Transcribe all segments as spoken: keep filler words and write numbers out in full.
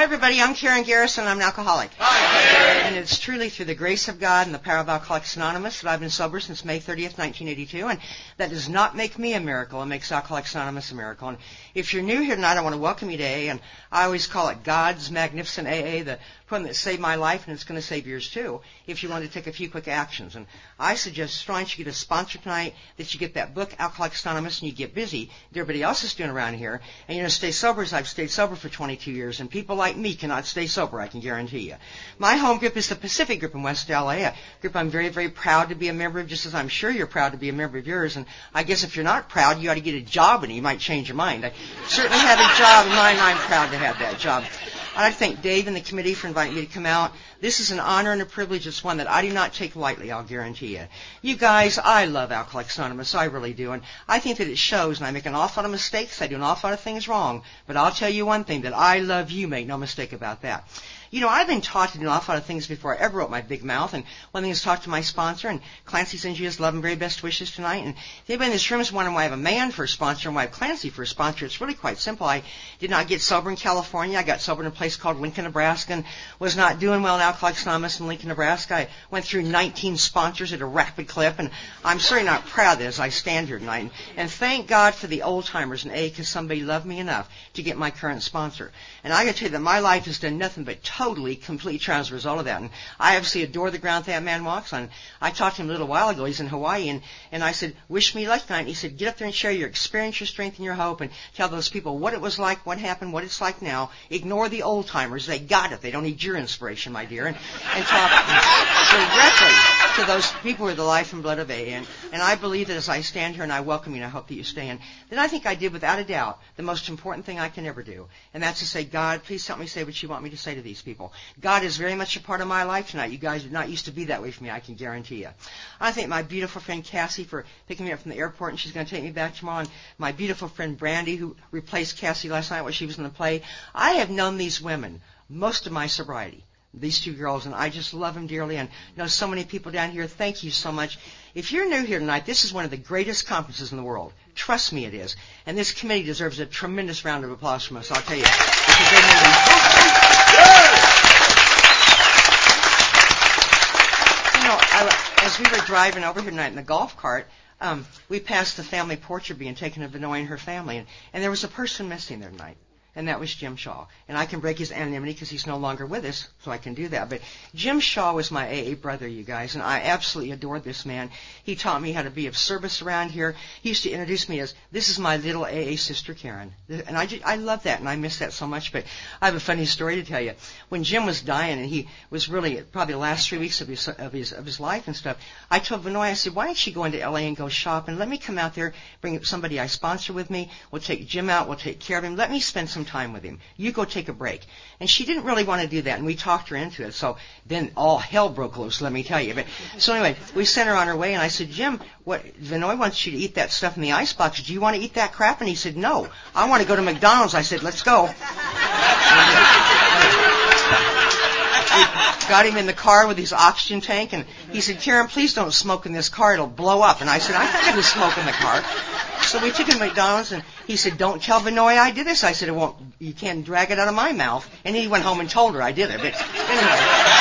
everybody. I'm Karen Garrison. I'm an alcoholic. Hi, Karen. And it's truly through the grace of God and the power of Alcoholics Anonymous that I've been sober since May thirtieth, nineteen eighty-two. And that does not make me a miracle. It makes Alcoholics Anonymous a miracle. And if you're new here tonight, I want to welcome you to A A. And I always call it God's Magnificent A A, the program that saved my life, and it's going to save yours too, if you want to take a few quick actions. And I suggest strongly you get a sponsor tonight, that you get that book, Alcoholics Anonymous, and you get busy that everybody else is doing around here. And you know, stay sober as I've stayed sober for twenty-two years. And people like me cannot stay sober, I can guarantee you. My home group is the Pacific Group in West L A, a group I'm very, very proud to be a member of, just as I'm sure you're proud to be a member of yours. And I guess if you're not proud, you ought to get a job in it. You might change your mind. I certainly have a job in mine, and I'm proud to have that job. I'd like to thank Dave and the committee for inviting me to come out. This is an honor and a privilege. It's one that I do not take lightly, I'll guarantee you. You guys, I love Alcoholics Anonymous. I really do. And I think that it shows, and I make an awful lot of mistakes. I do an awful lot of things wrong. But I'll tell you one thing, that I love you. Make no mistake about that. You know, I've been taught to do an awful lot of things before I ever wrote my big mouth. And one thing is talk to my sponsor, and Clancy sends you his love and very best wishes tonight. And if anybody in this room is wondering why I have a man for a sponsor and why I have Clancy for a sponsor, it's really quite simple. I did not get sober in California. I got sober in a place called Lincoln, Nebraska, and was not doing well in Alcoholics Anonymous in Lincoln, Nebraska. I went through nineteen sponsors at a rapid clip, and I'm certainly not proud of it as I stand here tonight. And thank God for the old-timers in A, because somebody loved me enough to get my current sponsor. And I got to tell you that my life has done nothing but totally, completely change as a result of that. And I obviously adore the ground that man walks on. I talked to him a little while ago. He's in Hawaii, and, and I said, wish me luck tonight. And he said, get up there and share your experience, your strength, and your hope, and tell those people what it was like, what happened, what it's like now. Ignore the old-timers. They got it. They don't need your inspiration, my dear. And, and talk directly to those people who are the life and blood of A. And, and I believe that as I stand here and I welcome you and I hope that you stay in, then I think I did without a doubt the most important thing I can ever do. And that's to say, God, please help me say what you want me to say to these people. God is very much a part of my life tonight. You guys are not used to be that way for me, I can guarantee you. I thank my beautiful friend Cassie for picking me up from the airport, and she's going to take me back tomorrow. And my beautiful friend Brandy, who replaced Cassie last night while she was in the play. I have known these women most of my sobriety, these two girls, and I just love them dearly, and know so many people down here. Thank you so much. If you're new here tonight, this is one of the greatest conferences in the world. Trust me, it is. And this committee deserves a tremendous round of applause from us, I'll tell you. Because they made me... You know, I, as we were driving over here tonight in the golf cart, um, we passed the family portrait being taken of Vinoy and her family, and, and there was a person missing there tonight. And that was Jim Shaw. And I can break his anonymity because he's no longer with us, so I can do that. But Jim Shaw was my A A brother, you guys, and I absolutely adored this man. He taught me how to be of service around here. He used to introduce me as, this is my little A A sister Karen. And I, just, I love that, and I miss that so much. But I have a funny story to tell you. When Jim was dying, and he was really probably the last three weeks of his, of his, of his life and stuff, I told Vinoy, I said, why don't you go into L A and go shop, and let me come out there, bring somebody I sponsor with me. We'll take Jim out. We'll take care of him. Let me spend some time with him. You go take a break. And she didn't really want to do that, and we talked her into it. So then all hell broke loose, let me tell you. But so anyway, we sent her on her way, and I said, Jim, what Vinoy wants you to eat that stuff in the icebox. Do you want to eat that crap? And he said, no. I want to go to McDonald's. I said, let's go. We got him in the car with his oxygen tank, and he said, Karen, please don't smoke in this car. It'll blow up. And I said, I'm not going to smoke in the car. So we took him to McDonald's, and he said, don't tell Vinoy I did this. I said, it won't, you can't drag it out of my mouth. And he went home and told her I did it. But anyway.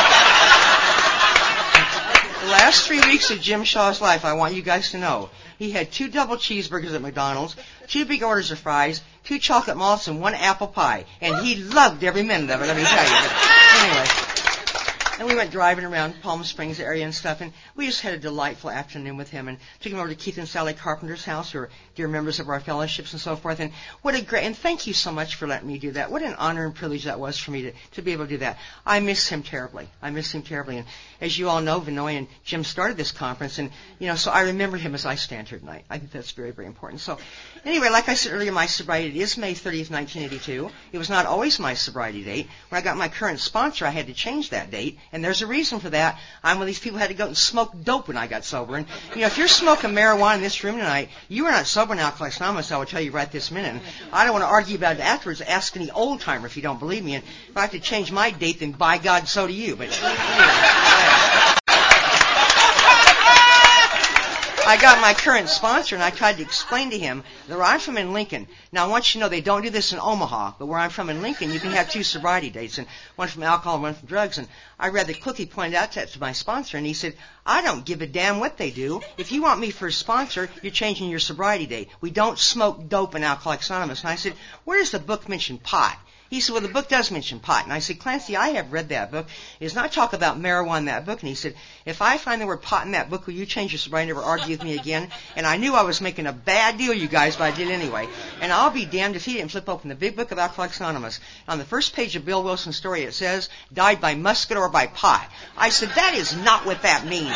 The last three weeks of Jim Shaw's life, I want you guys to know, he had two double cheeseburgers at McDonald's, two big orders of fries, two chocolate malts, and one apple pie. And he loved every minute of it, let me tell you. But anyway. And we went driving around Palm Springs area and stuff, and we just had a delightful afternoon with him, and took him over to Keith and Sally Carpenter's house, who are dear members of our fellowships and so forth. And what a great, and thank you so much for letting me do that. What an honor and privilege that was for me to, to be able to do that. I miss him terribly. I miss him terribly. And as you all know, Vinoy and Jim started this conference, and, you know, so I remember him as I stand here tonight. I think that's very, very important. So anyway, like I said earlier, my sobriety is May thirtieth, nineteen eighty-two. It was not always my sobriety date. When I got my current sponsor, I had to change that date. And there's a reason for that. I'm one of these people who had to go and smoke dope when I got sober. And, you know, if you're smoking marijuana in this room tonight, you are not sober in Alcoholics Anonymous, I will tell you right this minute. And I don't want to argue about it afterwards. Ask any old-timer if you don't believe me. And if I have to change my date, then by God, so do you. But anyway. I got my current sponsor, and I tried to explain to him that where I'm from in Lincoln. Now, I want you to know they don't do this in Omaha, but where I'm from in Lincoln, you can have two sobriety dates, and one from alcohol and one from drugs. And I read that Cookie pointed out that to my sponsor, and he said, I don't give a damn what they do. If you want me for a sponsor, you're changing your sobriety date. We don't smoke dope in Alcoholics Anonymous. And I said, where does the book mention pot? He said, well, the book does mention pot. And I said, Clancy, I have read that book. It does not talk about marijuana in that book. And he said, if I find the word pot in that book, will you change your sobriety and never argue with me again? And I knew I was making a bad deal, you guys, but I did anyway. And I'll be damned if he didn't flip open the big book of Alcoholics Anonymous. On the first page of Bill Wilson's story, it says, died by musket or by pot. I said, that is not what that means.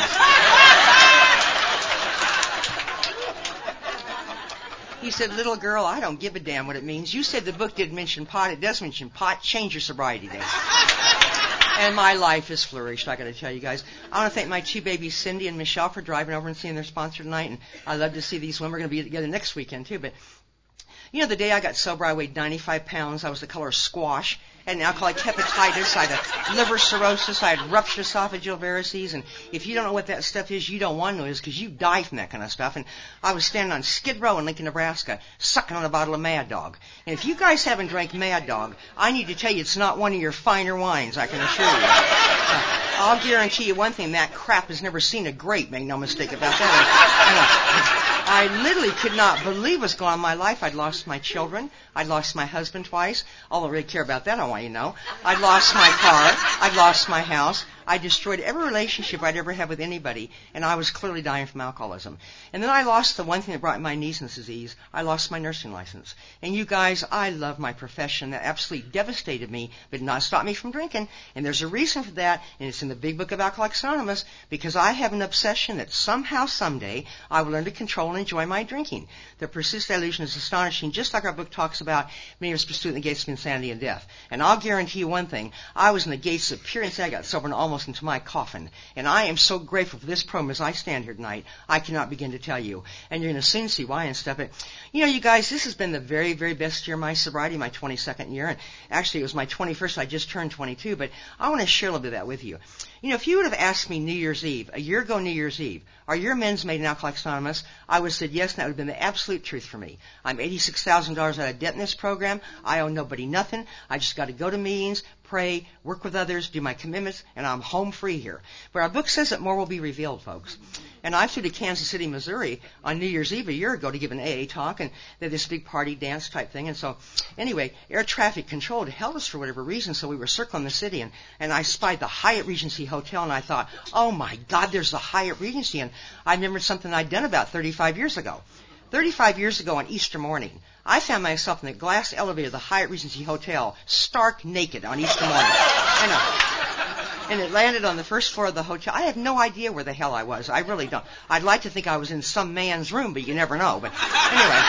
He said, little girl, I don't give a damn what it means. You said the book didn't mention pot. It does mention pot. Change your sobriety date. And my life has flourished, I got to tell you guys. I want to thank my two babies, Cindy and Michelle, for driving over and seeing their sponsor tonight. And I love to see these women. We're going to be together next weekend, too. But, you know, the day I got sober, I weighed ninety-five pounds. I was the color of squash. I had an alcoholic hepatitis. I had a liver cirrhosis. I had ruptured esophageal varices. And if you don't know what that stuff is, you don't want to know is because you die from that kind of stuff. And I was standing on Skid Row in Lincoln, Nebraska, sucking on a bottle of Mad Dog. And if you guys haven't drank Mad Dog, I need to tell you it's not one of your finer wines, I can assure you. Uh, I'll guarantee you one thing, that crap has never seen a grape, make no mistake about that. I literally could not believe what's going on in my life. I'd lost my children. I'd lost my husband twice. All I don't really care about that, I want you to know. I'd lost my car. I'd lost my house. I destroyed every relationship I'd ever had with anybody, and I was clearly dying from alcoholism. And then I lost the one thing that brought my knees and disease. I lost my nursing license. And you guys, I love my profession. That absolutely devastated me, but did not stop me from drinking. And there's a reason for that, and it's in the big book of Alcoholics Anonymous, because I have an obsession that somehow, someday, I will learn to control and enjoy my drinking. The persistent illusion is astonishing, just like our book talks about many of us pursuing the gates of insanity and death. And I'll guarantee you one thing, I was in the gates of pure insanity. I got sober and almost into my coffin. And I am so grateful for this program as I stand here tonight, I cannot begin to tell you. And you're going to soon see why and stuff. But, you know, you guys, this has been the very, very best year of my sobriety, my twenty-second year. And actually, it was my twenty-first. I just turned twenty-two. But I want to share a little bit of that with you. You know, if you would have asked me New Year's Eve, a year ago New Year's Eve, are your amends made in Alcoholics Anonymous? I would have said yes, and that would have been the absolute truth for me. I'm eighty-six thousand dollars out of debt in this program. I owe nobody nothing. I just got to go to meetings, pray, work with others, do my commitments, and I'm home free here. But our book says that more will be revealed, folks. And I flew to Kansas City, Missouri on New Year's Eve a year ago to give an A A talk, and they had this big party dance type thing. And so, anyway, air traffic control held us for whatever reason, so we were circling the city, and, and I spied the Hyatt Regency Hotel, and I thought, oh my God, there's the Hyatt Regency. And I remembered something I'd done about thirty-five years ago. thirty-five years ago on Easter morning, I found myself in the glass elevator of the Hyatt Regency Hotel, stark naked on Easter morning. I know. And it landed on the first floor of the hotel. I had no idea where the hell I was. I really don't. I'd like to think I was in some man's room, but you never know. But anyway.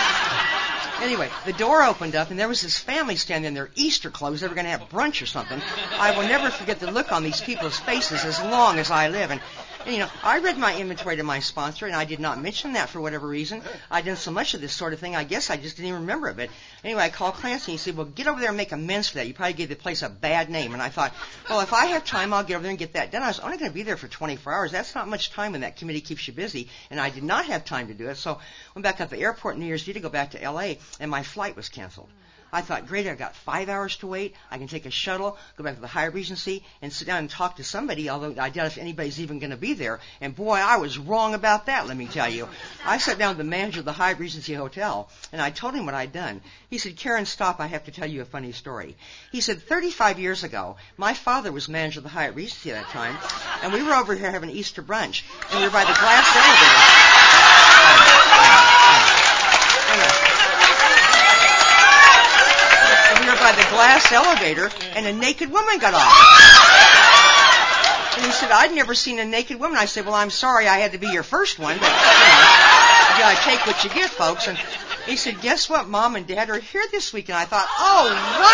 Anyway, the door opened up, and there was this family standing in their Easter clothes. They were going to have brunch or something. I will never forget the look on these people's faces as long as I live. And, and, you know, I read my inventory to my sponsor, and I did not mention that for whatever reason. I'd done so much of this sort of thing, I guess I just didn't even remember it. But anyway, I called Clancy, and he said, well, get over there and make amends for that. You probably gave the place a bad name. And I thought, well, if I have time, I'll get over there and get that done. I was only going to be there for twenty-four hours. That's not much time when that committee keeps you busy. And I did not have time to do it. So I went back up to the airport New Year's Eve to go back to L A, and my flight was canceled. I thought, great, I've got five hours to wait. I can take a shuttle, go back to the Hyatt Regency, and sit down and talk to somebody, although I doubt if anybody's even going to be there. And boy, I was wrong about that, let me tell you. I sat down with the manager of the Hyatt Regency Hotel, and I told him what I'd done. He said, Karen, stop, I have to tell you a funny story. He said, thirty-five years ago, my father was manager of the Hyatt Regency at that time, and we were over here having Easter brunch, and we were by the glass elevator. By the glass elevator, and a naked woman got off. And he said, I'd never seen a naked woman. I said, well, I'm sorry I had to be your first one, but, you know, you gotta take what you get, folks. And he said, guess what? Mom and Dad are here this week. And I thought, oh,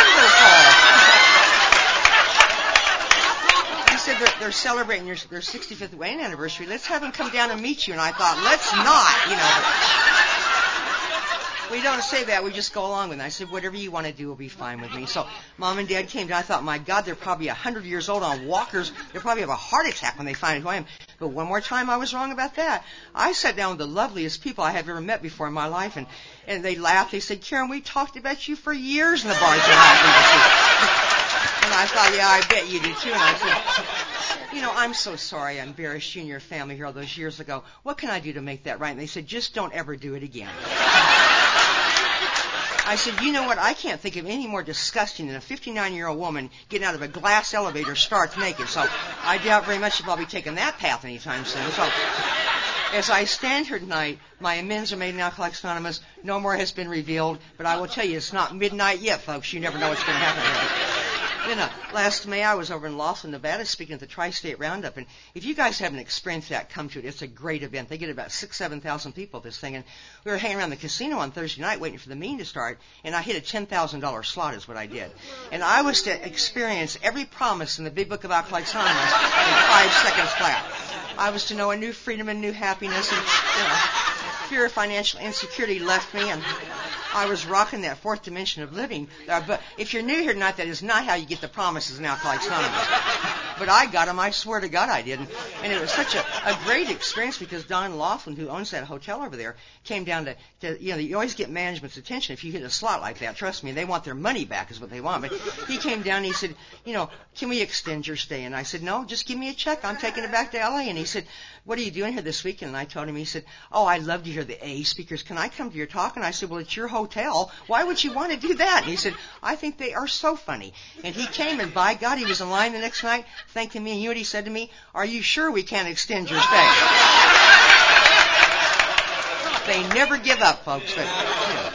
wonderful. He said, they're, they're celebrating your, their sixty-fifth wedding anniversary. Let's have them come down and meet you. And I thought, let's not, you know. we don't say that. We just go along with it. I said, whatever you want to do will be fine with me. So Mom and Dad came down. I thought, my God, they're probably one hundred years old on walkers. They'll probably have a heart attack when they find out who I am. But one more time, I was wrong about that. I sat down with the loveliest people I have ever met before in my life, and, and they laughed. They said, Karen, we talked about you for years in the bars. And I thought, yeah, I bet you do too. And I said, you know, I'm so sorry I embarrassed you and your family here all those years ago. What can I do to make that right? And they said, just don't ever do it again. I said, you know what? I can't think of any more disgusting than a fifty-nine-year-old woman getting out of a glass elevator stark naked. So I doubt very much if I'll be taking that path anytime soon. So as I stand here tonight, my amends are made in Alcoholics Anonymous. No more has been revealed. But I will tell you, it's not midnight yet, folks. You never know what's going to happen here. Then, uh, last May, I was over in Laughlin, Nevada, speaking at the Tri-State Roundup. And if you guys haven't experienced that, come to it. It's a great event. They get about six, seven thousand people at this thing. And we were hanging around the casino on Thursday night waiting for the meeting to start. And I hit a ten thousand dollars slot is what I did. And I was to experience every promise in the Big Book of Alcoholics Anonymous in five seconds flat. I was to know a new freedom and new happiness. And, you know, fear of financial insecurity left me, and I was rocking that fourth dimension of living. Uh, but if you're new here tonight, that is not how you get the promises in Alcoholics Anonymous. But I got them. I swear to God I did. And, and it was such a, a great experience because Don Laughlin, who owns that hotel over there, came down to, to, you know, you always get management's attention if you hit a slot like that. Trust me, they want their money back is what they want. But he came down and he said, you know, can we extend your stay? And I said, no, just give me a check. I'm taking it back to L A. And he said, what are you doing here this weekend? And I told him, he said, oh, I love to hear the A speakers. Can I come to your talk? And I said, well, it's your hotel. Why would you want to do that? And he said, I think they are so funny. And he came, and by God, he was in line the next night thanking me. And you know what he said to me? Are you sure we can't extend your stay? They never give up, folks. But, you know,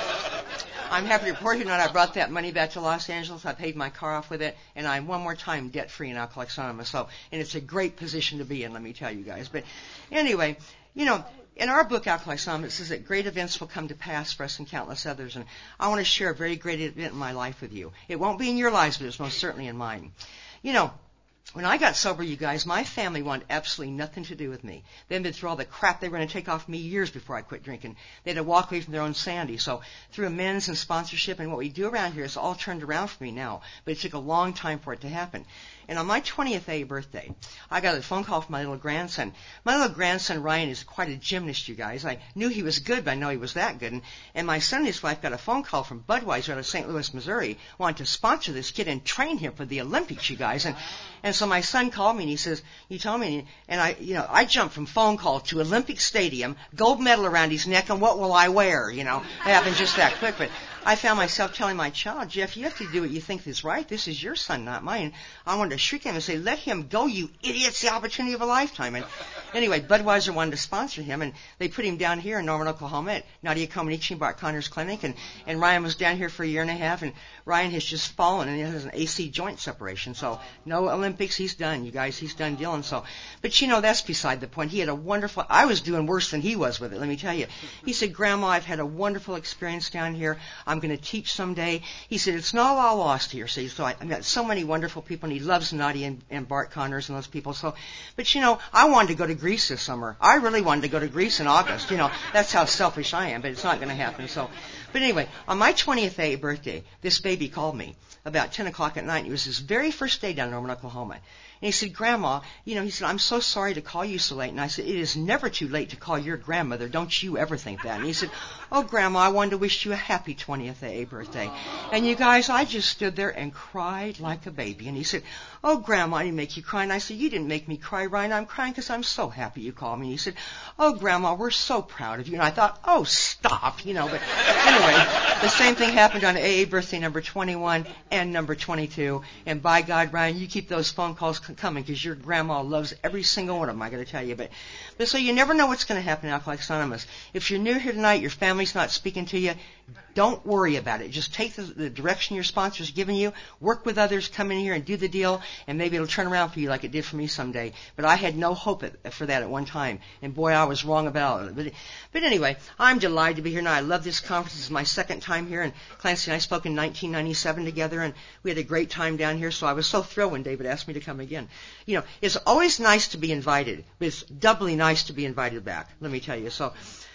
I'm happy to report here tonight I brought that money back to Los Angeles. I paid my car off with it, and I'm one more time debt-free in Alcoholics Anonymous. So, and it's a great position to be in, let me tell you guys. But anyway, you know, in our book, Alcoholics Anonymous, it says that great events will come to pass for us and countless others. And I want to share a very great event in my life with you. It won't be in your lives, but it's most certainly in mine. You know, when I got sober, you guys, my family wanted absolutely nothing to do with me. They'd been through all the crap they were going to take off me years before I quit drinking. They had to walk away from their own sanity. So through amends and sponsorship and what we do around here, it's all turned around for me now. But it took a long time for it to happen. And on my twentieth A birthday, I got a phone call from my little grandson. My little grandson, Ryan, is quite a gymnast, you guys. I knew he was good, but I know he was that good. And, and my son and his wife got a phone call from Budweiser out of Saint Louis, Missouri, wanting to sponsor this kid and train him for the Olympics, you guys. And and so my son called me, and he says, you tell me, and I, you know, I jumped from phone call to Olympic Stadium, gold medal around his neck, and what will I wear? You know, it happened just that quick. But I found myself telling my child, Jeff, you have to do what you think is right. This is your son, not mine. I wanted to shriek at him and say, let him go, you idiot. It's the opportunity of a lifetime. And anyway, Budweiser wanted to sponsor him, and they put him down here in Norman, Oklahoma at Nadia Comaneci and Bart Connor's clinic. And, and Ryan was down here for a year and a half, and Ryan has just fallen, and he has an A C joint separation. So no Olympics. He's done, you guys. He's done dealing. So, but, you know, that's beside the point. He had a wonderful – I was doing worse than he was with it, let me tell you. He said, Grandma, I've had a wonderful experience down here. I'm going to teach someday. He said, it's not all lost here. See, so I, I've got so many wonderful people, and he loves Nadia and, and Bart Connors and those people. So, but, you know, I wanted to go to Greece this summer. I really wanted to go to Greece in August. You know, that's how selfish I am, but it's not going to happen. So, but anyway, on my twentieth A birthday, this baby called me about ten o'clock at night. It was his very first day down in Norman, Oklahoma. And he said, Grandma, you know, he said, I'm so sorry to call you so late. And I said, it is never too late to call your grandmother. Don't you ever think that. And he said, oh, Grandma, I wanted to wish you a happy twentieth A birthday. And you guys, I just stood there and cried like a baby. And he said, oh, Grandma, I didn't make you cry. And I said, you didn't make me cry, Ryan. I'm crying because I'm so happy you called me. And he said, oh, Grandma, we're so proud of you. And I thought, oh, stop, you know. But anyway, the same thing happened on A A birthday number twenty-one and number twenty-two. And by God, Ryan, you keep those phone calls coming because your grandma loves every single one of them, I got to tell you. But, but so you never know what's going to happen in Alcoholics Anonymous. If you're new here tonight, your family's not speaking to you, don't worry about it. Just take the, the direction your sponsor's giving you, work with others, come in here and do the deal, and maybe it'll turn around for you like it did for me someday. But I had no hope at, for that at one time, and boy, I was wrong about it. But, but anyway, I'm delighted to be here now. I love this conference. This is my second time here, and Clancy and I spoke in nineteen ninety-seven together, and we had a great time down here, so I was so thrilled when David asked me to come again. You know, it's always nice to be invited, but it's doubly nice to be invited back, let me tell you. So,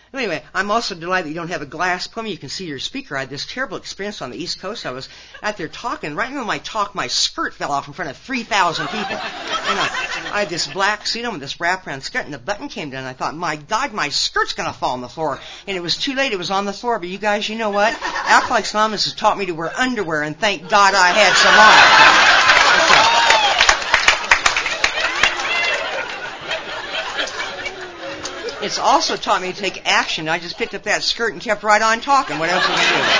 Anyway, I'm also delighted that you don't have a glass plumb. You can see your speaker. I had this terrible experience on the East Coast. I was out there talking. Right in the middle of my talk, my skirt fell off in front of three thousand people. And I, I had this black suit on with this wraparound skirt, and the button came down. I thought, my God, my skirt's going to fall on the floor. And it was too late. It was on the floor. But you guys, you know what? Alcoholics Anonymous has taught me to wear underwear, and thank God I had some on. Okay. It's also taught me to take action. I just picked up that skirt and kept right on talking. What else am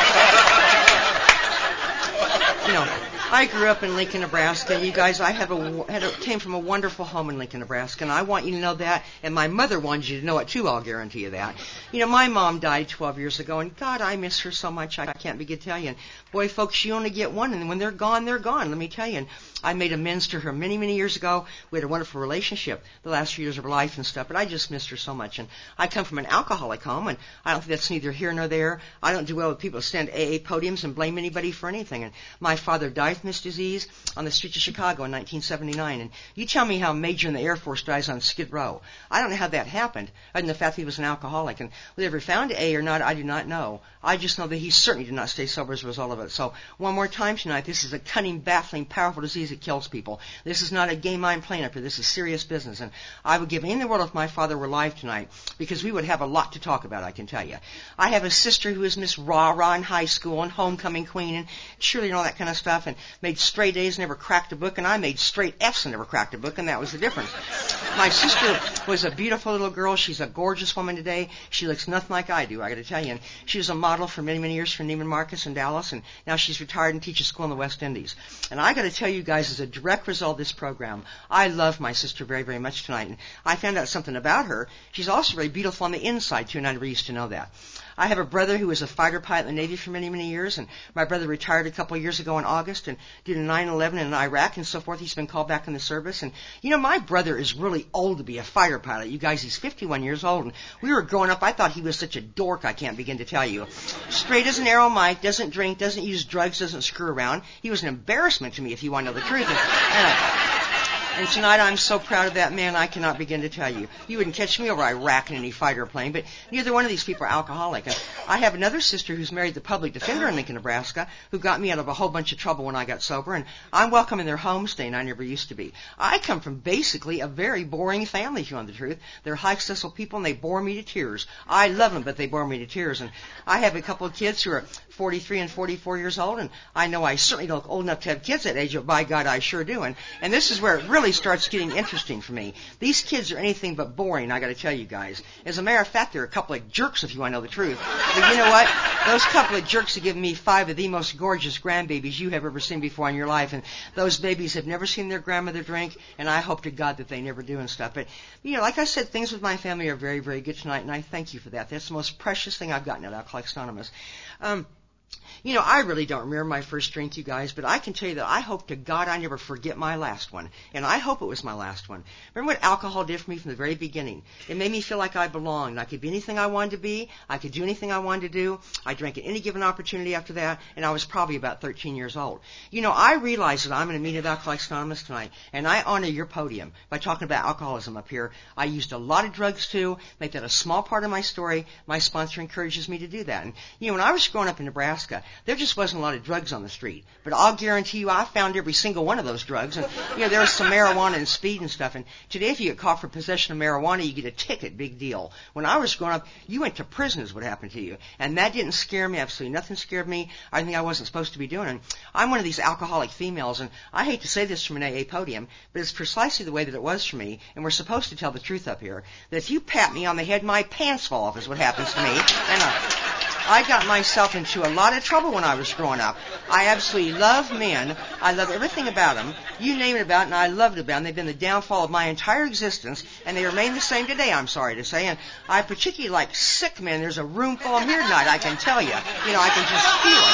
I doing? You know, I grew up in Lincoln, Nebraska. You guys, I have a, had a, came from a wonderful home in Lincoln, Nebraska, and I want you to know that, and my mother wanted you to know it too, I'll guarantee you that. You know, my mom died twelve years ago, and God, I miss her so much, I can't begin to tell you. And boy, folks, you only get one, and when they're gone, they're gone, let me tell you. And I made amends to her many, many years ago. We had a wonderful relationship the last few years of her life and stuff, but I just missed her so much. And I come from an alcoholic home, and I don't think that's neither here nor there. I don't do well with people who stand at A A podiums and blame anybody for anything. And my father died from this disease on the streets of Chicago in nineteen seventy-nine. And you tell me how a major in the Air Force dies on Skid Row. I don't know how that happened, other than the fact that he was an alcoholic. And whether he ever found A A or not, I do not know. I just know that he certainly did not stay sober as a result of it. So one more time tonight, this is a cunning, baffling, powerful disease that kills people. This is not a game I'm playing up here. This is serious business. And I would give anything in the world if my father were alive tonight, because we would have a lot to talk about, I can tell you. I have a sister who is Miss Rah-Rah in high school and homecoming queen and cheerleading and all that kind of stuff, and made straight A's, never cracked a book, and I made straight F's and never cracked a book, and that was the difference. My sister was a beautiful little girl. She's a gorgeous woman today. She looks nothing like I do, I got to tell you. And she was a model for many, many years for Neiman Marcus in Dallas, and now she's retired and teaches school in the West Indies. And I got to tell you guys, as a direct result of this program, I love my sister very, very much tonight. And I found out something about her. She's also very beautiful on the inside, too, and I never used to know that. I have a brother who was a fighter pilot in the Navy for many, many years, and my brother retired a couple of years ago in August and did a nine eleven in Iraq and so forth. He's been called back in the service. And, you know, my brother is really old to be a fighter pilot. You guys, he's fifty-one years old, and we were growing up, I thought he was such a dork, I can't begin to tell you. Straight as an arrow, Mike, doesn't drink, doesn't use drugs, doesn't screw around. He was an embarrassment to me, if you want to know the truth. And, and, uh, And tonight I'm so proud of that man, I cannot begin to tell you. You wouldn't catch me over Iraq in any fighter plane, but neither one of these people are alcoholic. And I have another sister who's married the public defender in Lincoln, Nebraska, who got me out of a whole bunch of trouble when I got sober, and I'm welcome in their home stay, and I never used to be. I come from basically a very boring family, if you want the truth. They're high successful people, and they bore me to tears. I love them, but they bore me to tears. And I have a couple of kids who are forty-three and forty-four years old, and I know I certainly don't look old enough to have kids that age, but by God, I sure do. And, and this is where it really starts getting interesting for me. These kids are anything but boring, I got to tell you guys. As a matter of fact, they're a couple of jerks, if you want to know the truth. But you know what? Those couple of jerks have given me five of the most gorgeous grandbabies you have ever seen before in your life, and those babies have never seen their grandmother drink, and I hope to God that they never do and stuff. But, you know, like I said, things with my family are very, very good tonight, and I thank you for that. That's the most precious thing I've gotten at Alcoholics Anonymous. Um, You know, I really don't remember my first drink, you guys, but I can tell you that I hope to God I never forget my last one. And I hope it was my last one. Remember what alcohol did for me from the very beginning? It made me feel like I belonged. I could be anything I wanted to be. I could do anything I wanted to do. I drank at any given opportunity after that, and I was probably about thirteen years old. You know, I realize that I'm in a meeting of Alcoholics Anonymous tonight, and I honor your podium by talking about alcoholism up here. I used a lot of drugs, too. Make that a small part of my story. My sponsor encourages me to do that. And, you know, when I was growing up in Nebraska, there just wasn't a lot of drugs on the street. But I'll guarantee you I found every single one of those drugs. And, you know, there was some marijuana and speed and stuff. And today if you get caught for possession of marijuana, you get a ticket, big deal. When I was growing up, you went to prison is what happened to you. And that didn't scare me. Absolutely nothing scared me. I think I wasn't supposed to be doing it. And I'm one of these alcoholic females, and I hate to say this from an A A podium, but it's precisely the way that it was for me, and we're supposed to tell the truth up here, that if you pat me on the head, my pants fall off is what happens to me. And uh, I got myself into a lot of trouble when I was growing up. I absolutely love men. I love everything about them. You name it about it, and I loved it about them. They've been the downfall of my entire existence, and they remain the same today, I'm sorry to say. And I particularly like sick men. There's a room full of them here tonight, I can tell you. You know, I can just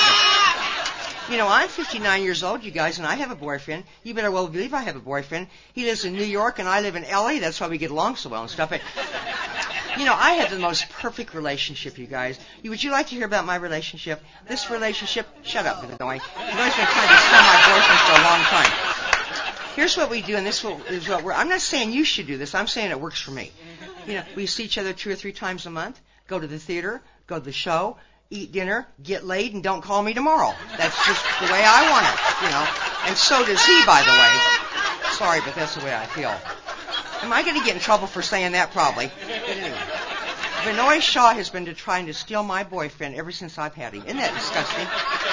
feel it. You know, I'm fifty-nine years old, you guys, and I have a boyfriend. You better well believe I have a boyfriend. He lives in New York, and I live in L A. That's why we get along so well and stuff. But, you know, I have the most perfect relationship, you guys. You, would you like to hear about my relationship? This relationship? Shut up, Illinois. You've always been trying to sell my boyfriend for a long time. Here's what we do, and this is what we're... I'm not saying you should do this. I'm saying it works for me. You know, we see each other two or three times a month. go to the theater, go to the show, eat dinner, get laid, and don't call me tomorrow. That's just the way I want it, you know. And so does he, by the way. Sorry, but that's the way I feel. Am I going to get in trouble for saying that? Probably. But anyway. Benoit Shaw has been trying to steal my boyfriend ever since I've had him. Isn't that disgusting?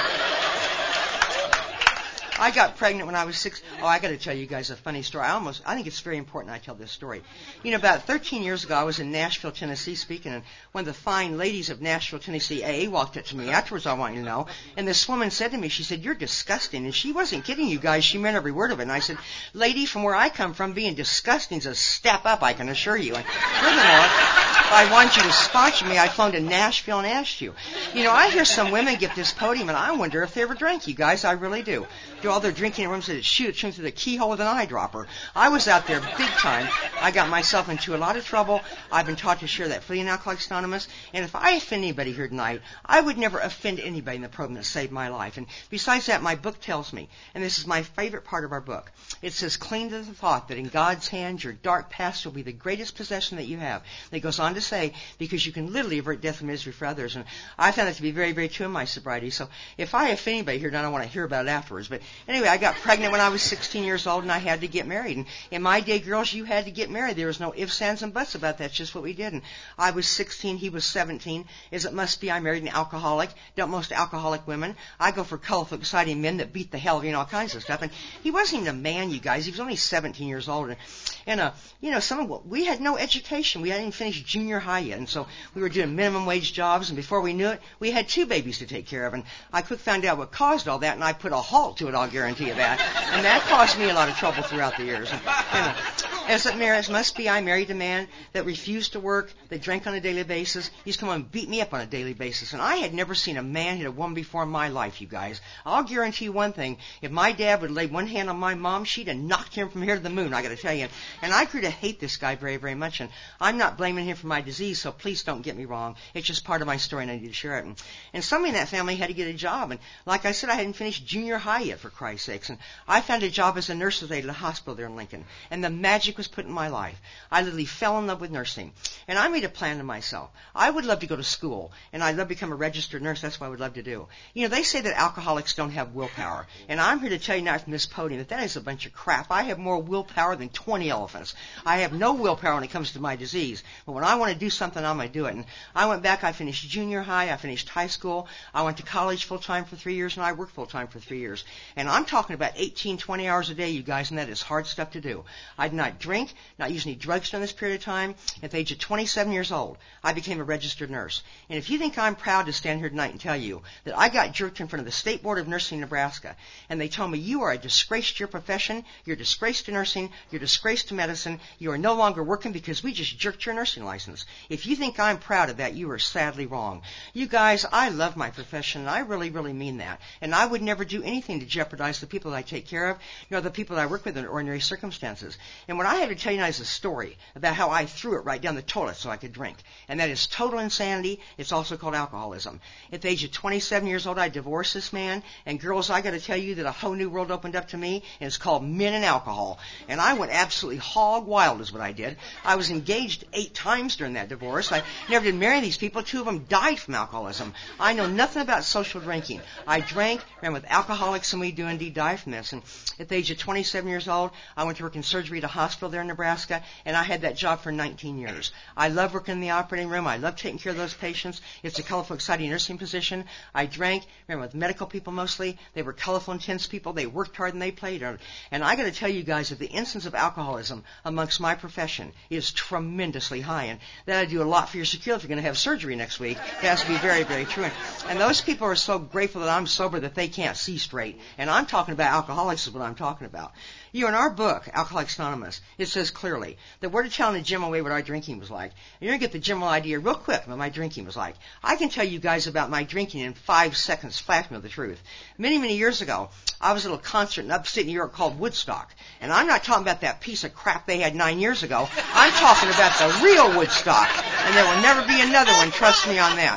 I got pregnant when I was six. Oh, I got to tell you guys a funny story. I almost, I think it's very important I tell this story. You know, about thirteen years ago, I was in Nashville, Tennessee, speaking, and one of the fine ladies of Nashville, Tennessee A A walked up to me afterwards. I want you to know, and this woman said to me, she said, "You're disgusting," and she wasn't kidding, you guys. She meant every word of it. And I said, "Lady, from where I come from, being disgusting is a step up, I can assure you." And furthermore, if I want you to sponsor me, I'd flown to Nashville and asked you. You know, I hear some women get this podium, and I wonder if they ever drank, you guys. I really do. Do all their drinking in rooms that shoot it through the keyhole with an eyedropper. I was out there big time. I got myself into a lot of trouble. I've been taught to share that freely in Alcoholics Anonymous. And if I offend anybody here tonight, I would never offend anybody in the program that saved my life. And besides that, my book tells me, and this is my favorite part of our book, it says, cling to the thought that in God's hands, your dark past will be the greatest possession that you have. And it goes on to say, because you can literally avert death and misery for others. And I found that to be very, very true in my sobriety. So if I offend anybody here, I don't want to hear about it afterwards. But anyway, I got pregnant when I was sixteen years old, and I had to get married. And in my day, girls, you had to get married. There was no ifs, ands, and buts about that. It's just what we did. And I was sixteen, he was seventeen. As it must be, I married an alcoholic. Don't most alcoholic women. I go for colorful, exciting men that beat the hell, you know, all kinds of stuff. And he wasn't even a man, you guys. He was only seventeen years old. And, and uh, you know, some of we had no education. We hadn't even finished junior high yet. And so we were doing minimum wage jobs. And before we knew it, we had two babies to take care of. And I quick found out what caused all that, and I put a halt to it, I'll guarantee you that. And that caused me a lot of trouble throughout the years. And, and as it marriage must be, I married a man that refused to work, that drank on a daily basis. He used to come and beat me up on a daily basis. And I had never seen a man hit a woman before in my life, you guys. I'll guarantee you one thing. If my dad would lay one hand on my mom, she'd have knocked him from here to the moon, I got to tell you. And I grew to hate this guy very, very much. And I'm not blaming him for my disease, so please don't get me wrong. It's just part of my story, and I need to share it. And, and somebody in that family had to get a job. And like I said, I hadn't finished junior high yet, for Christ's sakes. And I found a job as a nurse's aide at a hospital there in Lincoln. And the magic was put in my life. I literally fell in love with nursing. And I made a plan to myself. I would love to go to school, and I'd love to become a registered nurse. That's what I would love to do. You know, they say that alcoholics don't have willpower. And I'm here to tell you now from this podium that that is a bunch of crap. I have more willpower than twenty elephants. I have no willpower when it comes to my disease. But when I want to do something, I'm going to do it. And I went back. I finished junior high. I finished high school. I went to college full-time for three years, and I worked full-time for three years. And I'm talking about eighteen, twenty hours a day, you guys, and that is hard stuff to do. I did not drink, not use any drugs during this period of time. At the age of twenty-seven years old, I became a registered nurse. And if you think I'm proud to stand here tonight and tell you that I got jerked in front of the State Board of Nursing in Nebraska, and they told me, you are a disgrace to your profession, you're a disgrace to nursing, you're a disgrace to medicine, you are no longer working because we just jerked your nursing license. If you think I'm proud of that, you are sadly wrong. You guys, I love my profession, and I really, really mean that. And I would never do anything to jeopardize the people that I take care of, nor the people that I work with in ordinary circumstances. And what I have to tell you now is a story about how I threw it right down the toilet so I could drink. And that is total insanity. It's also called alcoholism. At the age of twenty-seven years old, I divorced this man. And girls, I got to tell you that a whole new world opened up to me, and it's called men and alcohol. And I went absolutely hog wild is what I did. I was engaged eight times during that divorce. I never did marry these people. Two of them died from alcoholism. I know nothing about social drinking. I drank, ran with alcoholics, and we do indeed die from this. And at the age of twenty-seven years old, I went to work in surgery at a hospital there in Nebraska, and I had that job for nineteen years. I love working in the operating room. I love taking care of those patients. It's a colorful, exciting nursing position. I drank, ran with medical people mostly. They were colorful, intense people. They worked hard and they played hard. And I got to tell you guys that the incidence of alcoholism amongst my profession is tremendously high. And that'll do a lot for your security if you're going to have surgery next week. It has to be very, very true. And, and those people are so grateful that I'm sober that they can't see straight. And I'm talking about alcoholics is what I'm talking about. You know, in our book, Alcoholics Anonymous, it says clearly that we're to tell the general way what our drinking was like. And you're going to get the general idea real quick what my drinking was like. I can tell you guys about my drinking in five seconds flat, know the truth. Many, many years ago, I was at a little concert in upstate New York called Woodstock. And I'm not talking about that piece of crap they had nine years ago. I'm talking about the real Woodstock. And there will never be another one, trust me on that.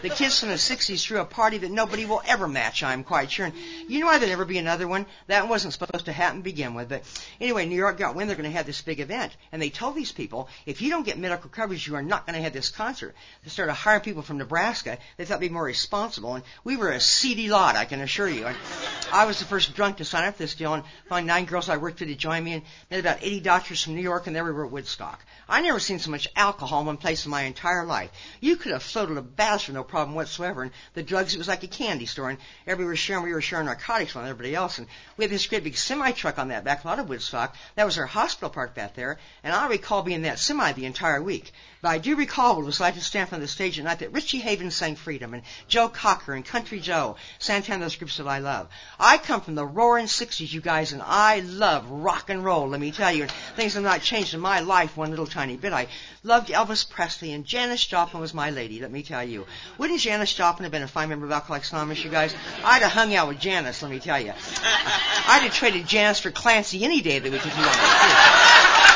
The kids from the sixties threw a party that nobody will ever match, I'm quite sure. And you know why there'll never be another one? That wasn't supposed to happen to begin with. But anyway, New York got wind they're going to have this big event. And they told these people, if you don't get medical coverage, you are not going to have this concert. They started hiring people from Nebraska. They thought they'd be more responsible. And we were a seedy lot, I can assure you. And I was the first drunk to sign up for this deal. And finally, nine girls I worked with to join me. And met about eighty doctors from New York, and there we were at Woodstock. I never seen so much alcohol in one place in my entire life. You could have floated a bath for no problem whatsoever. And the drugs, it was like a candy store. And everybody was sharing, we were sharing narcotics with everybody else. And we had this great big semi-truck on that back lot of Woodstock. That was our hospital park back there. And I recall being in that semi the entire week. But I do recall what it was like to stand on the stage at night that Richie Havens sang Freedom, and Joe Cocker and Country Joe, Santana, those groups that I love. I come from the roaring sixties, you guys, and I love rock and roll, let me tell you. And things have not changed in my life one little tiny bit. I loved Elvis Presley, and Janis Joplin was my lady, let me tell you. Wouldn't Janis Joplin have been a fine member of Alcoholics Anonymous, you guys? I'd have hung out with Janis, let me tell you. I'd have traded Janis for Clancy any day that we could do that.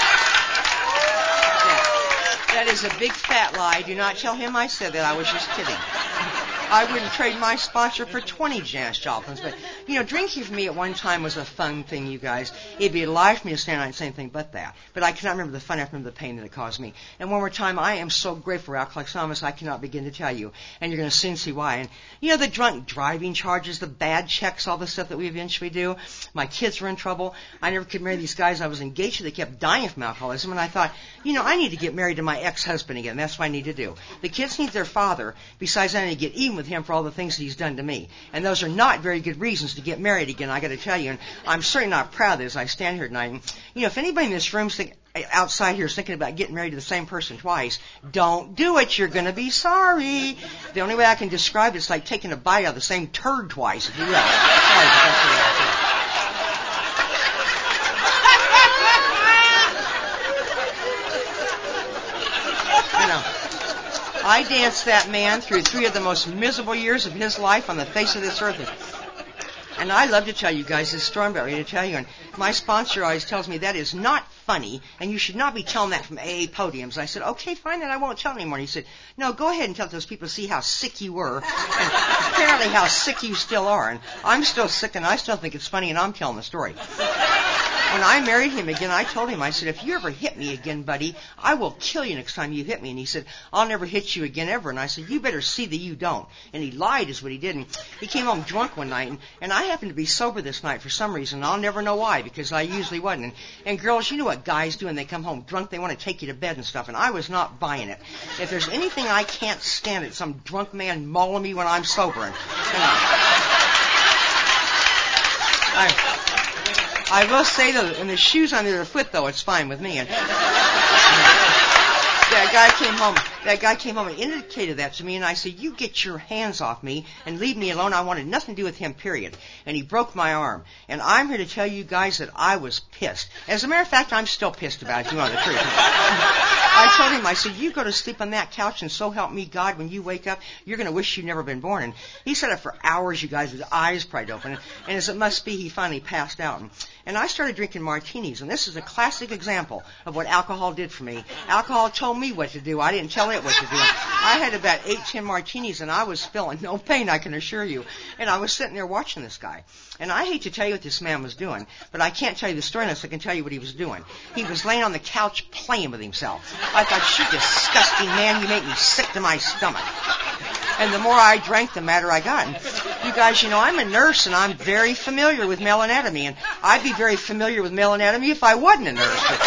That is a big fat lie. Do not tell him I said that. I was just kidding. I wouldn't trade my sponsor for twenty Janis Joplins. But, you know, drinking for me at one time was a fun thing, you guys. It'd be a lie for me to stand out and say anything but that. But I cannot remember the fun. I remember the pain that it caused me. And one more time, I am so grateful for Alcoholics Anonymous, I cannot begin to tell you. And you're going to soon see why. And, you know, the drunk driving charges, the bad checks, all the stuff that we eventually do. My kids were in trouble. I never could marry these guys I was engaged to. They kept dying from alcoholism. And I thought, you know, I need to get married to my ex-husband again. That's what I need to do. The kids need their father. Besides, I need to get even with him for all the things that he's done to me. And those are not very good reasons to get married again, I got to tell you. And I'm certainly not proud of this. I stand here tonight. And, you know, if anybody in this room think, outside here is thinking about getting married to the same person twice, don't do it. You're going to be sorry. The only way I can describe it is like taking a bite out of the same turd twice, if you will. Sorry, but that's the way I feel. I danced that man through three of the most miserable years of his life on the face of this earth. And I love to tell you guys this story I'm about ready to tell you. And my sponsor always tells me that is not funny, and you should not be telling that from A A podiums. I said, okay, fine, then I won't tell it anymore. And he said, no, go ahead and tell those people to see how sick you were, and apparently how sick you still are. And I'm still sick, and I still think it's funny, and I'm telling the story. When I married him again, I told him, I said, if you ever hit me again, buddy, I will kill you next time you hit me. And he said, I'll never hit you again ever. And I said, you better see that you don't. And he lied is what he did. And he came home drunk one night, and, and I happened to be sober this night for some reason. I'll never know why, because I usually wasn't. And, and girls, you know what guys do when they come home drunk? They want to take you to bed and stuff, and I was not buying it. If there's anything I can't stand, it's some drunk man mauling me when I'm sober. And, you know, I... I will say, though, in the shoes on their foot, though, it's fine with me. And that guy came home. That guy came home and indicated that to me, and I said, you get your hands off me and leave me alone. I wanted nothing to do with him, period. And he broke my arm. And I'm here to tell you guys that I was pissed. As a matter of fact, I'm still pissed about it, if you want the truth. I told him, I said, you go to sleep on that couch, and so help me God, when you wake up, you're going to wish you'd never been born. And he sat up for hours, you guys, with his eyes pried open. And, and as it must be, he finally passed out. And, and I started drinking martinis, and this is a classic example of what alcohol did for me. Alcohol told me what to do. I didn't tell it what to do. I had about eight, ten martinis, and I was feeling no pain, I can assure you. And I was sitting there watching this guy. And I hate to tell you what this man was doing, but I can't tell you the story unless I can tell you what he was doing. He was laying on the couch playing with himself. I thought, you disgusting man, you make me sick to my stomach. And the more I drank, the madder I got. And you guys, you know, I'm a nurse, and I'm very familiar with male anatomy, and I'd be very familiar with male anatomy if I wasn't a nurse. But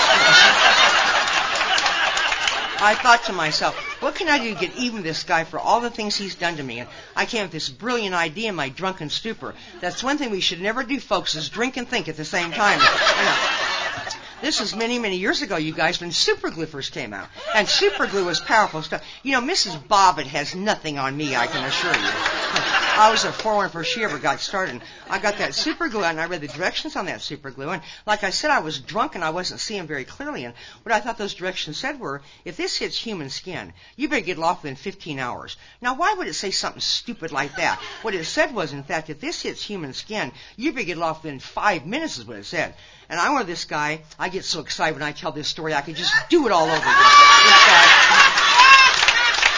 I thought to myself, what can I do to get even with this guy for all the things he's done to me? And I came up with this brilliant idea in my drunken stupor. That's one thing we should never do, folks, is drink and think at the same time. You know, this was many, many years ago, you guys, when super glue first came out. And super glue was powerful stuff. You know, Missus Bobbitt has nothing on me, I can assure you. I was a forerunner before she ever got started. I got that super glue out, and I read the directions on that super glue. And like I said, I was drunk, and I wasn't seeing very clearly. And what I thought those directions said were, if this hits human skin, you better get it off within fifteen hours. Now, why would it say something stupid like that? What it said was, in fact, if this hits human skin, you better get it off within five minutes is what it said. And I wanted this guy, I get so excited when I tell this story, I could just do it all over again. This guy,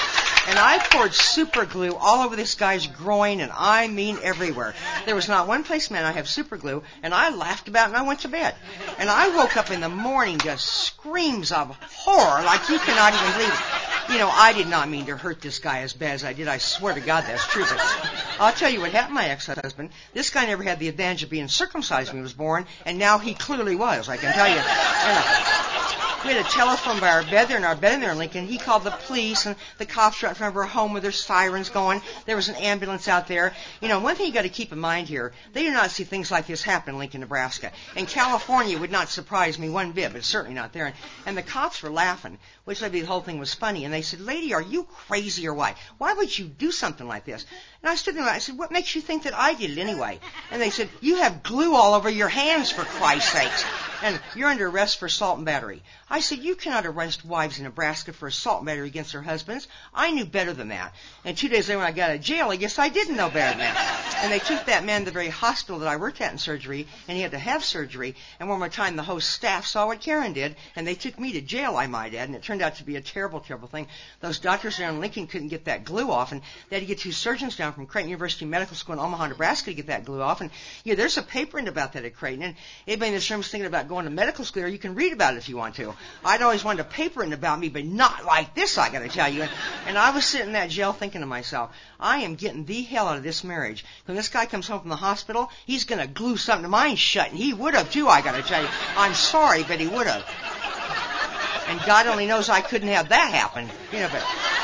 And I poured super glue all over this guy's groin, and I mean everywhere. There was not one place, man, I have super glue, and I laughed about it, and I went to bed. And I woke up in the morning just screams of horror like you cannot even believe it. You know, I did not mean to hurt this guy as bad as I did. I swear to God that's true. But I'll tell you what happened to my ex-husband. This guy never had the advantage of being circumcised when he was born, and now he clearly was, I can tell you. And, uh, we had a telephone by our bed there, in our bed in there in Lincoln. He called the police, and the cops were out in front of our home with their sirens going. There was an ambulance out there. You know, one thing you got to keep in mind here, they do not see things like this happen in Lincoln, Nebraska. And California would not surprise me one bit, but it's certainly not there. And, and the cops were laughing, which maybe the whole thing was funny. And they said, "Lady, are you crazy or what? Why would you do something like this?" And I stood there and I said, "What makes you think that I did it anyway?" And they said, "You have glue all over your hands, for Christ's sakes. And you're under arrest for assault and battery." I said, "You cannot arrest wives in Nebraska for assault and battery against their husbands." I knew better than that. And two days later when I got out of jail, I guess I didn't know better than that. And they took that man to the very hospital that I worked at in surgery, and he had to have surgery. And one more time, the whole staff saw what Karen did, and they took me to jail, I might add. And it turned out to be a terrible, terrible thing. Those doctors there in Lincoln couldn't get that glue off, and they had to get two surgeons down from Creighton University Medical School in Omaha, Nebraska to get that glue off. And, yeah, there's a paper in about that at Creighton. And anybody in this room is thinking about going to medical school, or you can read about it if you want to. I'd always wanted a paper in about me, but not like this, I got to tell you. And, and I was sitting in that jail thinking to myself, I am getting the hell out of this marriage. When this guy comes home from the hospital, he's going to glue something to mine shut, and he would have too, I got to tell you. I'm sorry, but he would have. And God only knows I couldn't have that happen. You know, but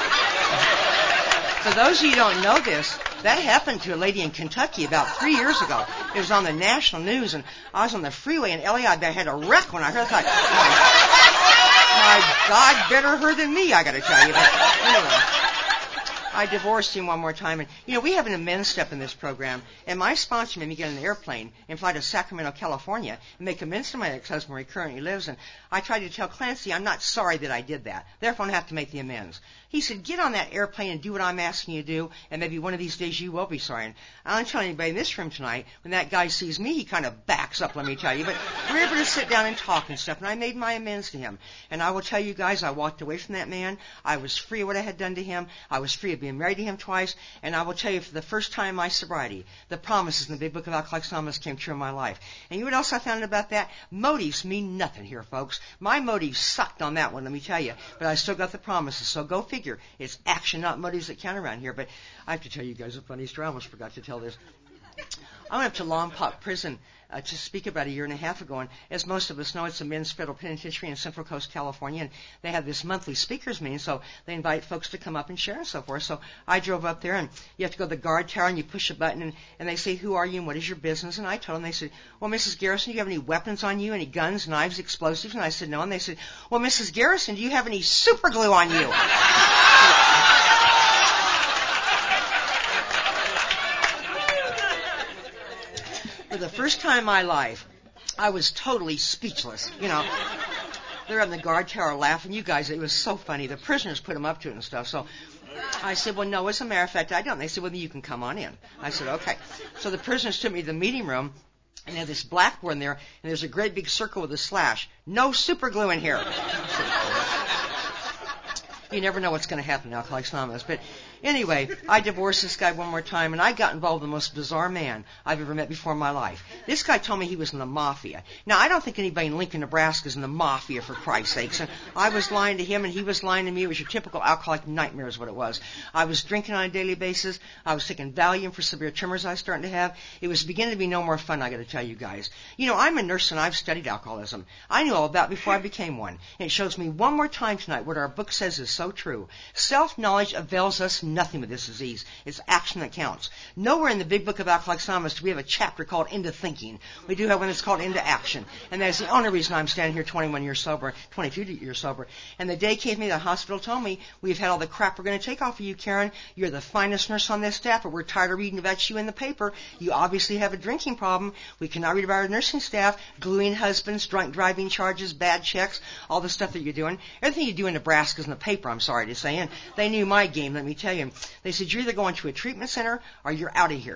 for those of you who don't know this, that happened to a lady in Kentucky about three years ago. It was on the national news, and I was on the freeway in L A. I had a wreck when I heard that. My God, better her than me, I got to tell you. But anyway, I divorced him one more time. And, you know, we have an amends step in this program, and my sponsor made me get on an airplane and fly to Sacramento, California, and make amends to my ex-husband where he currently lives. And I tried to tell Clancy, I'm not sorry that I did that. Therefore, I have to make the amends. He said, get on that airplane and do what I'm asking you to do, and maybe one of these days you will be sorry. And I don't tell anybody in this room tonight, when that guy sees me, he kind of backs up, let me tell you. But we were able to sit down and talk and stuff, and I made my amends to him. And I will tell you guys, I walked away from that man. I was free of what I had done to him. I was free of being married to him twice. And I will tell you, for the first time in my sobriety, the promises in the Big Book of Alcoholics Anonymous came true in my life. And you know what else I found about that? Motives mean nothing here, folks. My motives sucked on that one, let me tell you. But I still got the promises, so go figure. It's action, not motives, that count around here. But I have to tell you guys a funny story. I almost forgot to tell this. I went up to Lompoc Prison uh, to speak about a year and a half ago, and as most of us know, it's a men's federal penitentiary in Central Coast, California, and they have this monthly speakers meeting, so they invite folks to come up and share and so forth. So I drove up there, and you have to go to the guard tower, and you push a button, and, and they say, who are you, and what is your business? And I told them, they said, well, Missus Garrison, do you have any weapons on you, any guns, knives, explosives? And I said, no. And they said, well, Missus Garrison, do you have any super glue on you? For the first time in my life, I was totally speechless, you know. They're in the guard tower laughing. You guys, it was so funny. The prisoners put them up to it and stuff. So I said, well, no, as a matter of fact, I don't. And they said, well, then you can come on in. I said, okay. So the prisoners took me to the meeting room, and they had this blackboard in there, and there's a great big circle with a slash. No super glue in here. You never know what's going to happen in Alcoholics Anonymous. But anyway, I divorced this guy one more time, and I got involved with the most bizarre man I've ever met before in my life. This guy told me he was in the mafia. Now, I don't think anybody in Lincoln, Nebraska is in the mafia, for Christ's sakes. And I was lying to him, and he was lying to me. It was your typical alcoholic nightmare is what it was. I was drinking on a daily basis. I was taking Valium for severe tremors I was starting to have. It was beginning to be no more fun, I got to tell you guys. You know, I'm a nurse, and I've studied alcoholism. I knew all about it before I became one. And it shows me one more time tonight what our book says is so true. Self-knowledge avails us nothing with this disease. It's action that counts. Nowhere in the Big Book of Alcoholics Anonymous do we have a chapter called Into Thinking. We do have one that's called Into Action. And that's the only reason I'm standing here twenty-one years sober, twenty-two years sober. And the day came to me, the hospital told me, we've had all the crap we're going to take off of you, Karen. You're the finest nurse on this staff, but we're tired of reading about you in the paper. You obviously have a drinking problem. We cannot read about our nursing staff, gluing husbands, drunk driving charges, bad checks, all the stuff that you're doing. Everything you do in Nebraska is in the paper, I'm sorry to say. And they knew my game, let me tell you. They said, you're either going to a treatment center or you're out of here.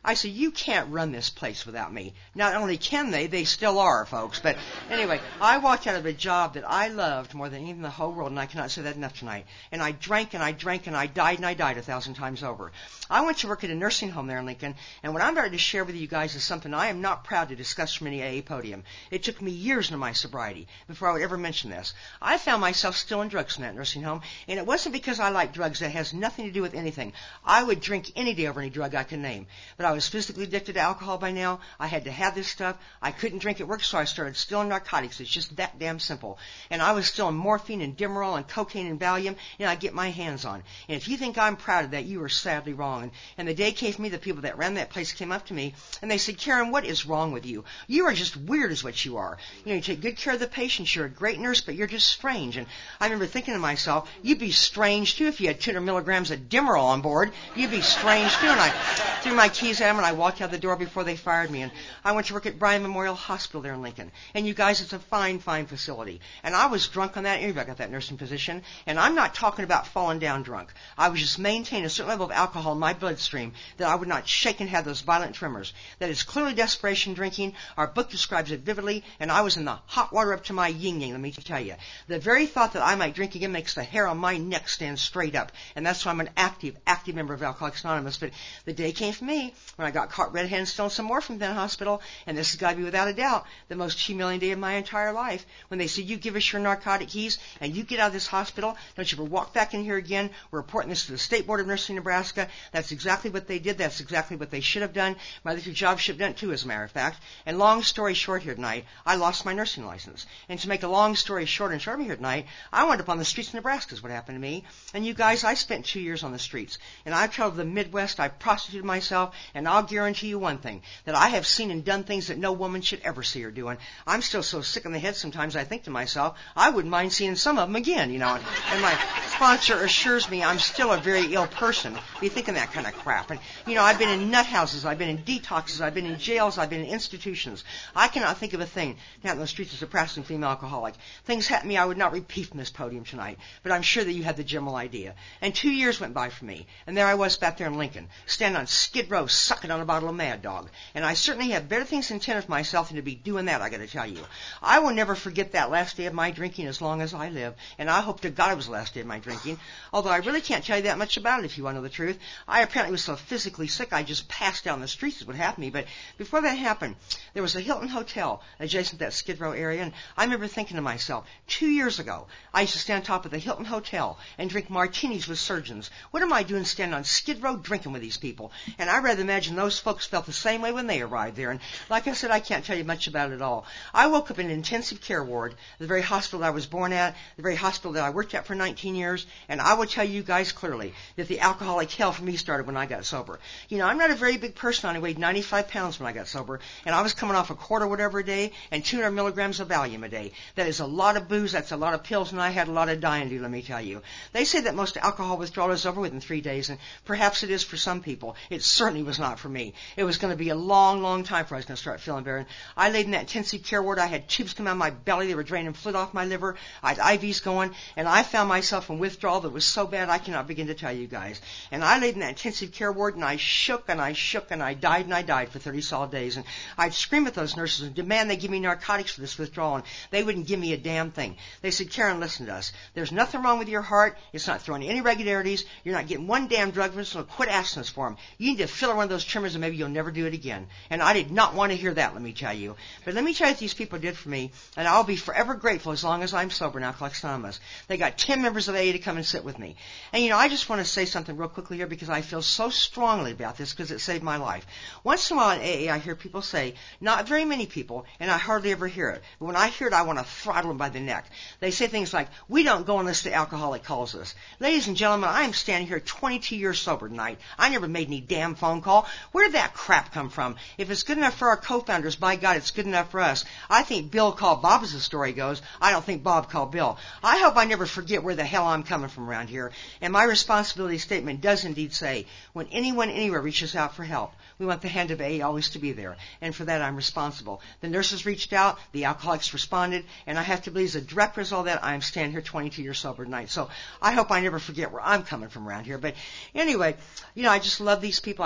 I said, you can't run this place without me. Not only can they, they still are, folks. But anyway, I walked out of a job that I loved more than anything in the whole world, and I cannot say that enough tonight. And I drank and I drank and I died and I died a thousand times over. I went to work at a nursing home there in Lincoln, and what I'm about to share with you guys is something I am not proud to discuss from any A A podium. It took me years into my sobriety before I would ever mention this. I found myself still in drugs in that nursing home, and it wasn't because I liked drugs. That has nothing to do with anything. I would drink any day over any drug I could name. But I was physically addicted to alcohol by now. I had to have this stuff. I couldn't drink at work, so I started stealing narcotics. It's just that damn simple. And I was stealing morphine and Demerol and cocaine and Valium, and I get my hands on. And if you think I'm proud of that, you are sadly wrong. And, and the day came for me, the people that ran that place came up to me, and they said, Karen, what is wrong with you? You are just weird is what you are. You know, you take good care of the patients. You're a great nurse, but you're just strange. And I remember thinking to myself, you'd be strange, too, if you had two hundred milligrams of Demerol on board. You'd be strange, too. And I threw my keys at them, and I walked out the door before they fired me. And I went to work at Bryan Memorial Hospital there in Lincoln. And you guys, it's a fine, fine facility. And I was drunk on that interview. I got that nursing position. And I'm not talking about falling down drunk. I was just maintaining a certain level of alcohol in my bloodstream that I would not shake and have those violent tremors. That is clearly desperation drinking. Our book describes it vividly. And I was in the hot water up to my yin-yang, let me tell you. The very thought that I might drink again makes the hair on my neck stand straight up. And that's why I'm an active, active member of Alcoholics Anonymous. But the day came for me when I got caught red-handed stealing some more from that hospital. And this has got to be, without a doubt, the most humiliating day of my entire life. When they said, you give us your narcotic keys and you get out of this hospital, don't you ever walk back in here again. We're reporting this to the State Board of Nursing Nebraska. That's exactly what they did. That's exactly what they should have done. My other job should have done it too, as a matter of fact. And long story short here tonight, I lost my nursing license. And to make a long story short and short here tonight, I wound up on the streets of Nebraska is what happened to me. And you guys, I spent two years on the streets. And I've traveled the Midwest. I've prostituted myself. And I'll guarantee you one thing, that I have seen and done things that no woman should ever see her doing. I'm still so sick in the head sometimes I think to myself, I wouldn't mind seeing some of them again, you know. And, and my sponsor assures me I'm still a very ill person to be thinking that kind of crap. And, you know, I've been in nut houses. I've been in detoxes. I've been in jails. I've been in institutions. I cannot think of a thing down in the streets as a practicing female alcoholic. Things happened to me I would not repeat from this podium tonight, but I'm sure that you had the general idea. And two years went by for me, and there I was back there in Lincoln, standing on Skid Row, sucking on a bottle of Mad Dog. And I certainly have better things intended for myself than to be doing that, I got to tell you. I will never forget that last day of my drinking as long as I live, and I hope to God it was the last day of my drinking, although I really can't tell you that much about it if you want to know the truth. I apparently was so physically sick I just passed out on the streets is what happened to me. But before that happened, there was a Hilton Hotel adjacent to that Skid Row area, and I remember thinking to myself, two years ago, I used to stand on top of the Hilton Hotel and drink martinis with surgeons. What am I doing standing on Skid Row drinking with these people? And I rather imagine those folks felt the same way when they arrived there. And like I said, I can't tell you much about it at all. I woke up in an intensive care ward, the very hospital that I was born at, the very hospital that I worked at for nineteen years, and I will tell you guys clearly that the alcoholic hell for me started when I got sober. You know, I'm not a very big person. I weighed ninety-five pounds when I got sober, and I was coming off a quart or whatever a day and two hundred milligrams of Valium a day. That is a lot of booze. That's a lot of pills, and I had a lot of dying to do, let me tell you. They say that most alcohol withdrawal is over within three days, and perhaps it is for some people. It certainly was not for me. It was going to be a long, long time before I was going to start feeling better. And I laid in that intensive care ward. I had tubes come out of my belly. They were draining fluid off my liver. I had I Vs going, and I found myself in withdrawal that was so bad I cannot begin to tell you guys. And I laid in that intensive care ward, and I shook, and I shook, and I died, and I died for thirty solid days. And I'd scream at those nurses and demand they give me narcotics for this withdrawal, and they wouldn't give me a damn thing. They said, Karen, listen to us. There's nothing wrong with your heart. It's not throwing any irregularities. You're not getting one damn drug from us, so quit asking us for them. You need to fill her one of those trimmers, and maybe you'll never do it again. And I did not want to hear that, let me tell you. But let me tell you what these people did for me, and I'll be forever grateful as long as I'm sober in Alcoholics Anonymous. They got ten members of A A to come and sit with me. And, you know, I just want to say something real quickly here because I feel so strongly about this because it saved my life. Once in a while in A A, I hear people say, not very many people, and I hardly ever hear it. But when I hear it, I want to throttle them by the neck. They say things like, we don't go unless the alcoholic calls us. Ladies and gentlemen, I am standing here twenty-two years sober tonight. I never made any damn phone call. Where did that crap come from? If it's good enough for our co-founders, by God, it's good enough for us. I think Bill called Bob, as the story goes. I don't think Bob called Bill. I hope I never forget where the hell I'm coming from around here. And my responsibility statement does indeed say, when anyone anywhere reaches out for help, we want the hand of A A always to be there. And for that, I'm responsible. The nurses reached out. The alcoholics responded. And I have to believe as a direct result of that, I'm standing here twenty-two years sober tonight. So I hope I never forget where I'm coming from around here. But anyway, you know, I just love these people. I fell in love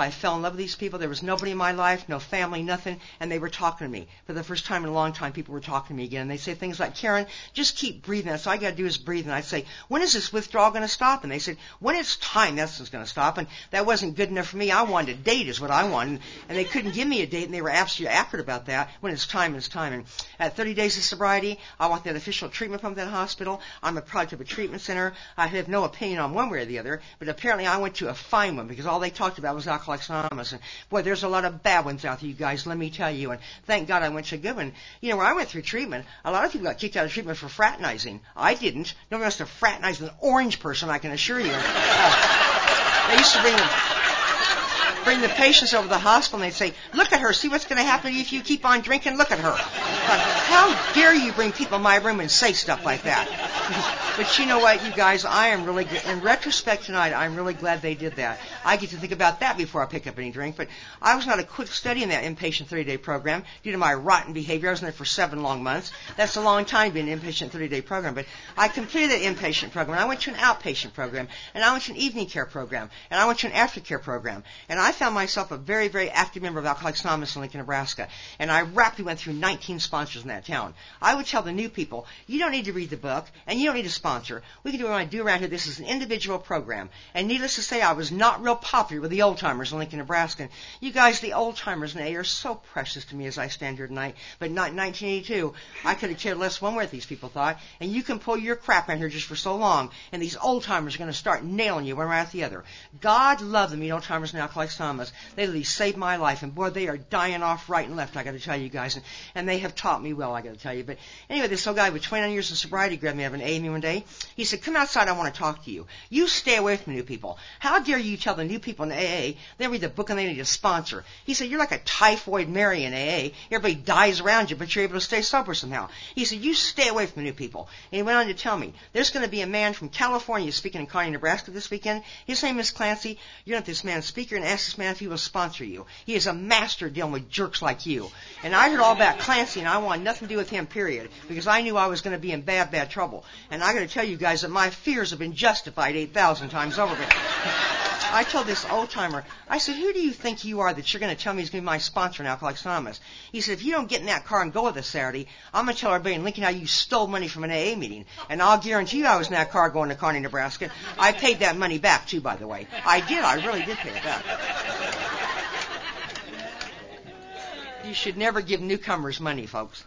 love these people. There was nobody in my life, no family, nothing, and they were talking to me. For the first time in a long time, people were talking to me again. And they say things like, Karen, just keep breathing. That's all you got to do is breathe. And I'd say, when is this withdrawal going to stop? And they said, when it's time, that's what's going to stop. And that wasn't good enough for me. I wanted a date is what I wanted. And they couldn't give me a date, and they were absolutely accurate about that. When it's time, it's time. And at thirty days of sobriety, I want that official treatment from that hospital. I'm a product of a treatment center. I have no opinion on one way or the other, but apparently I went to a fine one because all they talked about was Alcoholics Anonymous. And boy, there's a lot of bad ones out there, you guys, let me tell you. And thank God I went to a good one. You know, when I went through treatment, a lot of people got kicked out of treatment for fraternizing. I didn't. Nobody wants to fraternize with an orange person, I can assure you. Uh, they used to bring them. Bring the patients over to the hospital and they'd say, look at her, see what's going to happen if you keep on drinking, look at her. But how dare you bring people in my room and say stuff like that? But you know what, you guys, I am really, in retrospect tonight, I'm really glad they did that. I get to think about that before I pick up any drink, but I was not a quick study in that inpatient thirty-day program due to my rotten behavior. I was in there for seven long months. That's a long time to be in an inpatient thirty-day program, but I completed that inpatient program. I went to an outpatient program, and I went to an evening care program, and I went to an aftercare program, and I found myself a very, very active member of Alcoholics Anonymous in Lincoln, Nebraska, and I rapidly went through nineteen sponsors in that town. I would tell the new people, you don't need to read the book, and you don't need a sponsor. We can do what I do around here. This is an individual program. And needless to say, I was not real popular with the old-timers in Lincoln, Nebraska. And you guys, the old-timers in A A are so precious to me as I stand here tonight. But not in nineteen eighty-two, I could have cared less one way what these people thought. And you can pull your crap around here just for so long, and these old-timers are going to start nailing you one right after the other. God love them, you old-timers in Alcoholics Anonymous. They literally saved my life, and boy, they are dying off right and left, I got to tell you guys. And, and they have taught me well, I got to tell you. But anyway, this old guy with twenty-nine years of sobriety grabbed me up and A A me one day. He said, come outside, I want to talk to you. You stay away from new people. How dare you tell the new people in A A they read the book and they need a sponsor? He said, you're like a typhoid Mary in A A. Everybody dies around you, but you're able to stay sober somehow. He said, you stay away from new people. And he went on to tell me, there's going to be a man from California speaking in Kearney, Nebraska this weekend. His name is Clancy. You're not this man speaker, and ask this man if he will sponsor you. He is a master dealing with jerks like you. And I heard all about Clancy, and I wanted nothing to do with him, period, because I knew I was going to be in bad, bad trouble. And I got to tell you guys that my fears have been justified eight thousand times over. I told this old-timer, I said, who do you think you are that you're going to tell me he's going to be my sponsor in Alcoholics Anonymous? He said, if you don't get in that car and go with us Saturday, I'm going to tell everybody in Lincoln how you stole money from an A A meeting. And I'll guarantee you I was in that car going to Kearney, Nebraska. I paid that money back, too, by the way. I did. I really did pay it back. You should never give newcomers money, folks.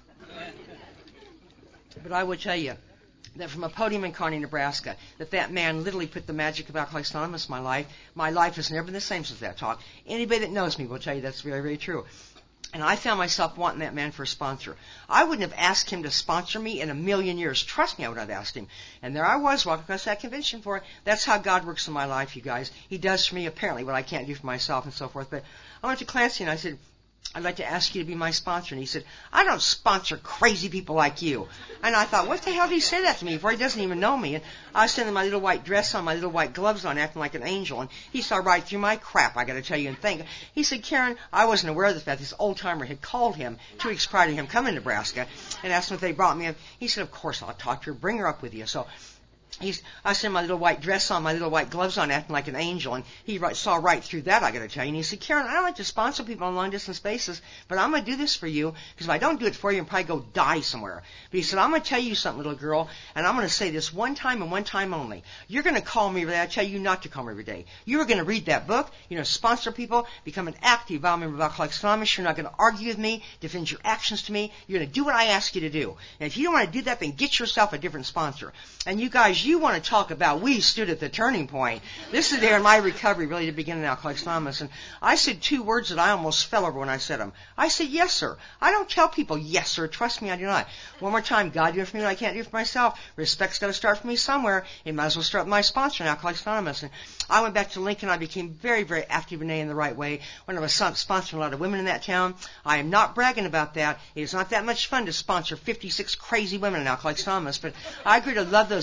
But I will tell you that from a podium in Kearney, Nebraska, that that man literally put the magic of Alcoholics Anonymous in my life. My life has never been the same since that talk. Anybody that knows me will tell you that's very, very true. And I found myself wanting that man for a sponsor. I wouldn't have asked him to sponsor me in a million years. Trust me, I would have asked him. And there I was, walking across that convention for it. That's how God works in my life, you guys. He does for me, apparently, what I can't do for myself and so forth. But I went to Clancy and I said, I'd like to ask you to be my sponsor. And he said, I don't sponsor crazy people like you. And I thought, what the hell did he say that to me for? He doesn't even know me. And I was standing in my little white dress on, my little white gloves on, acting like an angel. And he saw right through my crap, I got to tell you, and think. He said, Karen, I wasn't aware of the fact this old-timer had called him two weeks prior to him coming to Nebraska and asked him if they brought me up. He said, of course, I'll talk to her. Bring her up with you. So He's, I was in my little white dress on, my little white gloves on, acting like an angel, and he right, saw right through that, I got to tell you. And he said, Karen, I don't like to sponsor people on long-distance basis, but I'm going to do this for you, because if I don't do it for you, I'll probably go die somewhere. But he said, I'm going to tell you something, little girl, and I'm going to say this one time and one time only. You're going to call me every day. I tell you not to call me every day. You're going to read that book, you're going to sponsor people, become an active member of Alcoholics Anonymous. You're not going to argue with me, defend your actions to me. You're going to do what I ask you to do. And if you don't want to do that, then get yourself a different sponsor. And you guys, you want to talk about we stood at the turning point. This is there in my recovery, really, to begin in Alcoholics Anonymous. And I said two words that I almost fell over when I said them. I said, yes, sir. I don't tell people, yes, sir. Trust me, I do not. One more time, God do it for me what I can't do for myself. Respect's got to start for me somewhere. It might as well start with my sponsor in Alcoholics Anonymous. And I went back to Lincoln. I became very, very active in A A in the right way. When I was sponsoring a lot of women in that town, I am not bragging about that. It is not that much fun to sponsor fifty-six crazy women in Alcoholics Anonymous, but I grew to love those women very,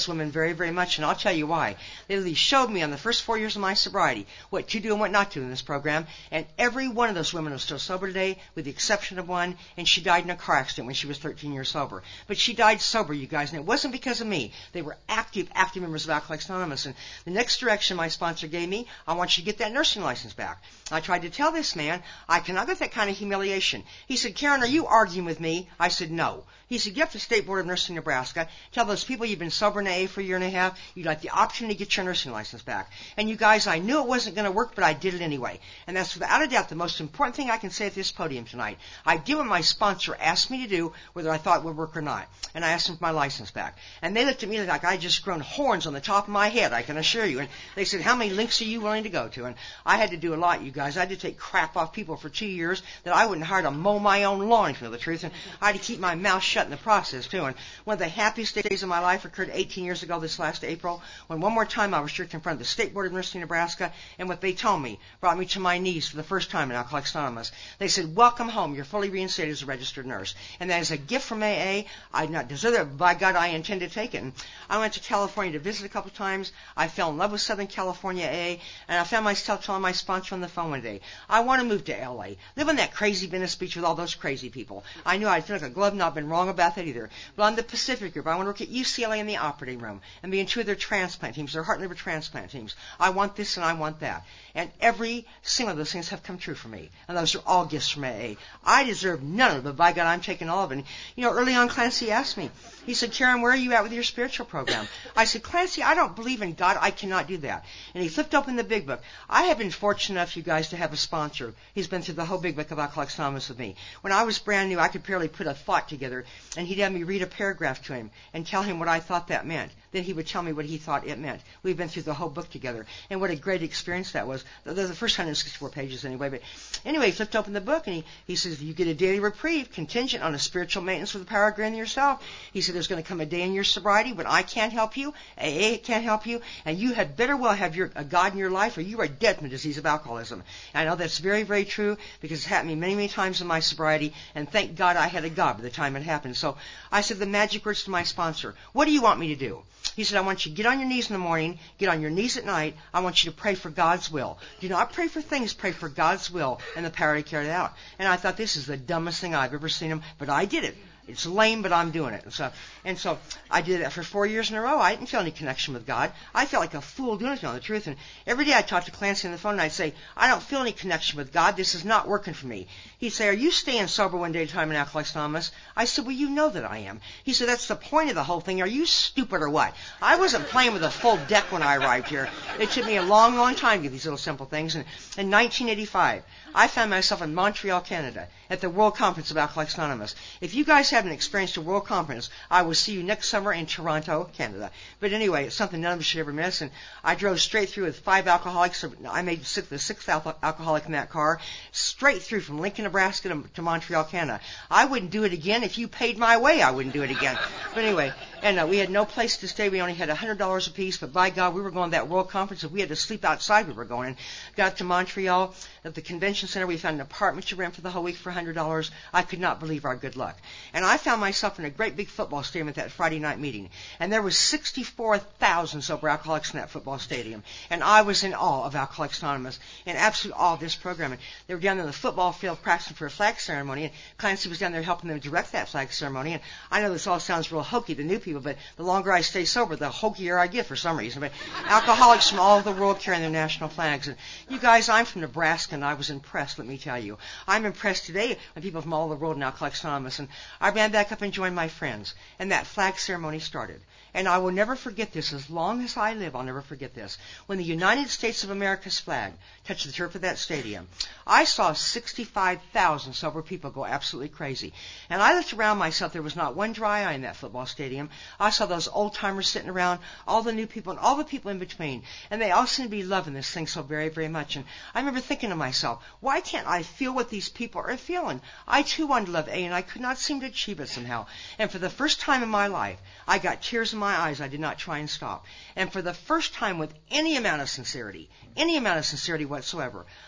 very, very much, and I'll tell you why. They really showed me on the first four years of my sobriety what to do and what not to do in this program, and every one of those women is still sober today, with the exception of one, and she died in a car accident when she was thirteen years sober. But she died sober, you guys, and it wasn't because of me. They were active, active members of Alcoholics Anonymous, and the next direction my sponsor gave me, I want you to get that nursing license back. I tried to tell this man, I cannot get that kind of humiliation. He said, Karen, are you arguing with me? I said, no. He said, get up to the State Board of Nursing Nebraska, tell those people you've been sober in A A for a year and a half, you'd like the opportunity to get your nursing license back. And you guys, I knew it wasn't going to work, but I did it anyway. And that's without a doubt the most important thing I can say at this podium tonight. I did what my sponsor asked me to do, whether I thought it would work or not. And I asked them for my license back. And they looked at me like I had just grown horns on the top of my head, I can assure you. And they said, how many links are you willing to go to? And I had to do a lot, you guys. I had to take crap off people for two years that I wouldn't hire to mow my own lawn, to tell the truth. And I had to keep my mouth shut in the process, too. And one of the happiest days of my life occurred eighteen years ago this last April, when one more time I was stripped in front of the State Board of Nursing Nebraska, and what they told me brought me to my knees for the first time in Alcoholics Anonymous. They said, welcome home. You're fully reinstated as a registered nurse. And that is a gift from A A. I did not deserve it, but by God, I intend to take it. And I went to California to visit a couple of times. I fell in love with Southern California A A, and I found myself telling my sponsor on the phone one day, I want to move to L A, live on that crazy Venice Beach with all those crazy people. I knew I'd feel like a glove, not been wrong about that either. But on the Pacific Group, I want to work at U C L A in the operating room and be in two of their transplant teams, their heart and liver transplant teams. I want this and I want that. And every single of those things have come true for me. And those are all gifts from A A. I deserve none of it, but by God, I'm taking all of it. And, you know, early on, Clancy asked me, he said, Karen, where are you at with your spiritual program? I said, Clancy, I don't believe in God. I cannot do that. And he flipped open the big book. I have been fortunate enough, you guys, to have a sponsor. He's been through the whole big book of Alcoholics Anonymous with me. When I was brand new, I could barely put a thought together, and he'd have me read a paragraph to him and tell him what I thought that meant. Then he would tell me what he thought it meant. We've been through the whole book together, and what a great experience that was. The, the first one hundred sixty-four pages anyway, but anyway, he flipped open the book, and he, he says, you get a daily reprieve contingent on a spiritual maintenance with the power of granting yourself. He said, there's going to come a day in your sobriety when I can't help you, A A can't help you, and you had better well have your a God in your life, or you are dead from the disease of alcoholism. And I know that's very, very true, because it's happened to me many, many times in my sobriety, and thank God I had a God by the time it happened. So I said the magic words to my sponsor, what do you want me to do? He said, I want you to get on your knees in the morning, get on your knees at night. I want you to pray for God's will. Do not pray for things, pray for God's will and the power to carry it out. And I thought, this is the dumbest thing I've ever seen him, but I did it. It's lame, but I'm doing it. And so, and so I did that for four years in a row. I didn't feel any connection with God. I felt like a fool doing it, to tell the truth. And every day I'd talk to Clancy on the phone, and I'd say, I don't feel any connection with God. This is not working for me. He'd say, are you staying sober one day at a time in Alcoholics Anonymous? I said, well, you know that I am. He said, that's the point of the whole thing. Are you stupid or what? I wasn't playing with a full deck when I arrived here. It took me a long, long time to get these little simple things. And in nineteen eighty-five, I found myself in Montreal, Canada, at the World Conference of Alcoholics Anonymous. If you guys haven't experienced a World Conference, I will see you next summer in Toronto, Canada. But anyway, it's something none of us should ever miss. And I drove straight through with five alcoholics. I made the sixth alcoholic in that car, straight through from Lincoln, Nebraska to, to Montreal, Canada. I wouldn't do it again. If you paid my way, I wouldn't do it again. But anyway, and uh, we had no place to stay. We only had one hundred dollars apiece. But by God, we were going to that World Conference. If we had to sleep outside, we were going. And got to Montreal at the convention center. We found an apartment to rent for the whole week for one hundred dollars. I could not believe our good luck. And I found myself in a great big football stadium at that Friday night meeting. And there was sixty-four thousand sober alcoholics in that football stadium. And I was in awe of Alcoholics Anonymous, in absolute awe of this program. And they were down there in the football field practicing for a flag ceremony. And Clancy was down there helping them direct that flag ceremony. And I know this all sounds real hokey to new people, but the longer I stay sober, the hokier I get for some reason. But alcoholics from all over the world carrying their national flags. And you guys, I'm from Nebraska, and I was impressed, let me tell you. I'm impressed today when people from all over the world in Alcoholics Anonymous. And I ran back up and joined my friends. And that flag ceremony started. And I will never forget this. As long as I live, I'll never forget this. When the United States of America's flag touched the turf of that stadium, I saw sixty-five thousand sober people go absolutely crazy. And I looked around myself. There was not one dry eye in that football stadium. I saw those old-timers sitting around, all the new people, and all the people in between. And they all seemed to be loving this thing so very, very much. And I remember thinking to myself, why can't I feel what these people are feeling? I, too, wanted to love A, and I could not seem to achieve it somehow. And for the first time in my life, I got tears in my eyes. I did not try and stop. And for the first time, with any amount of sincerity, any amount of sincerity whatsoever,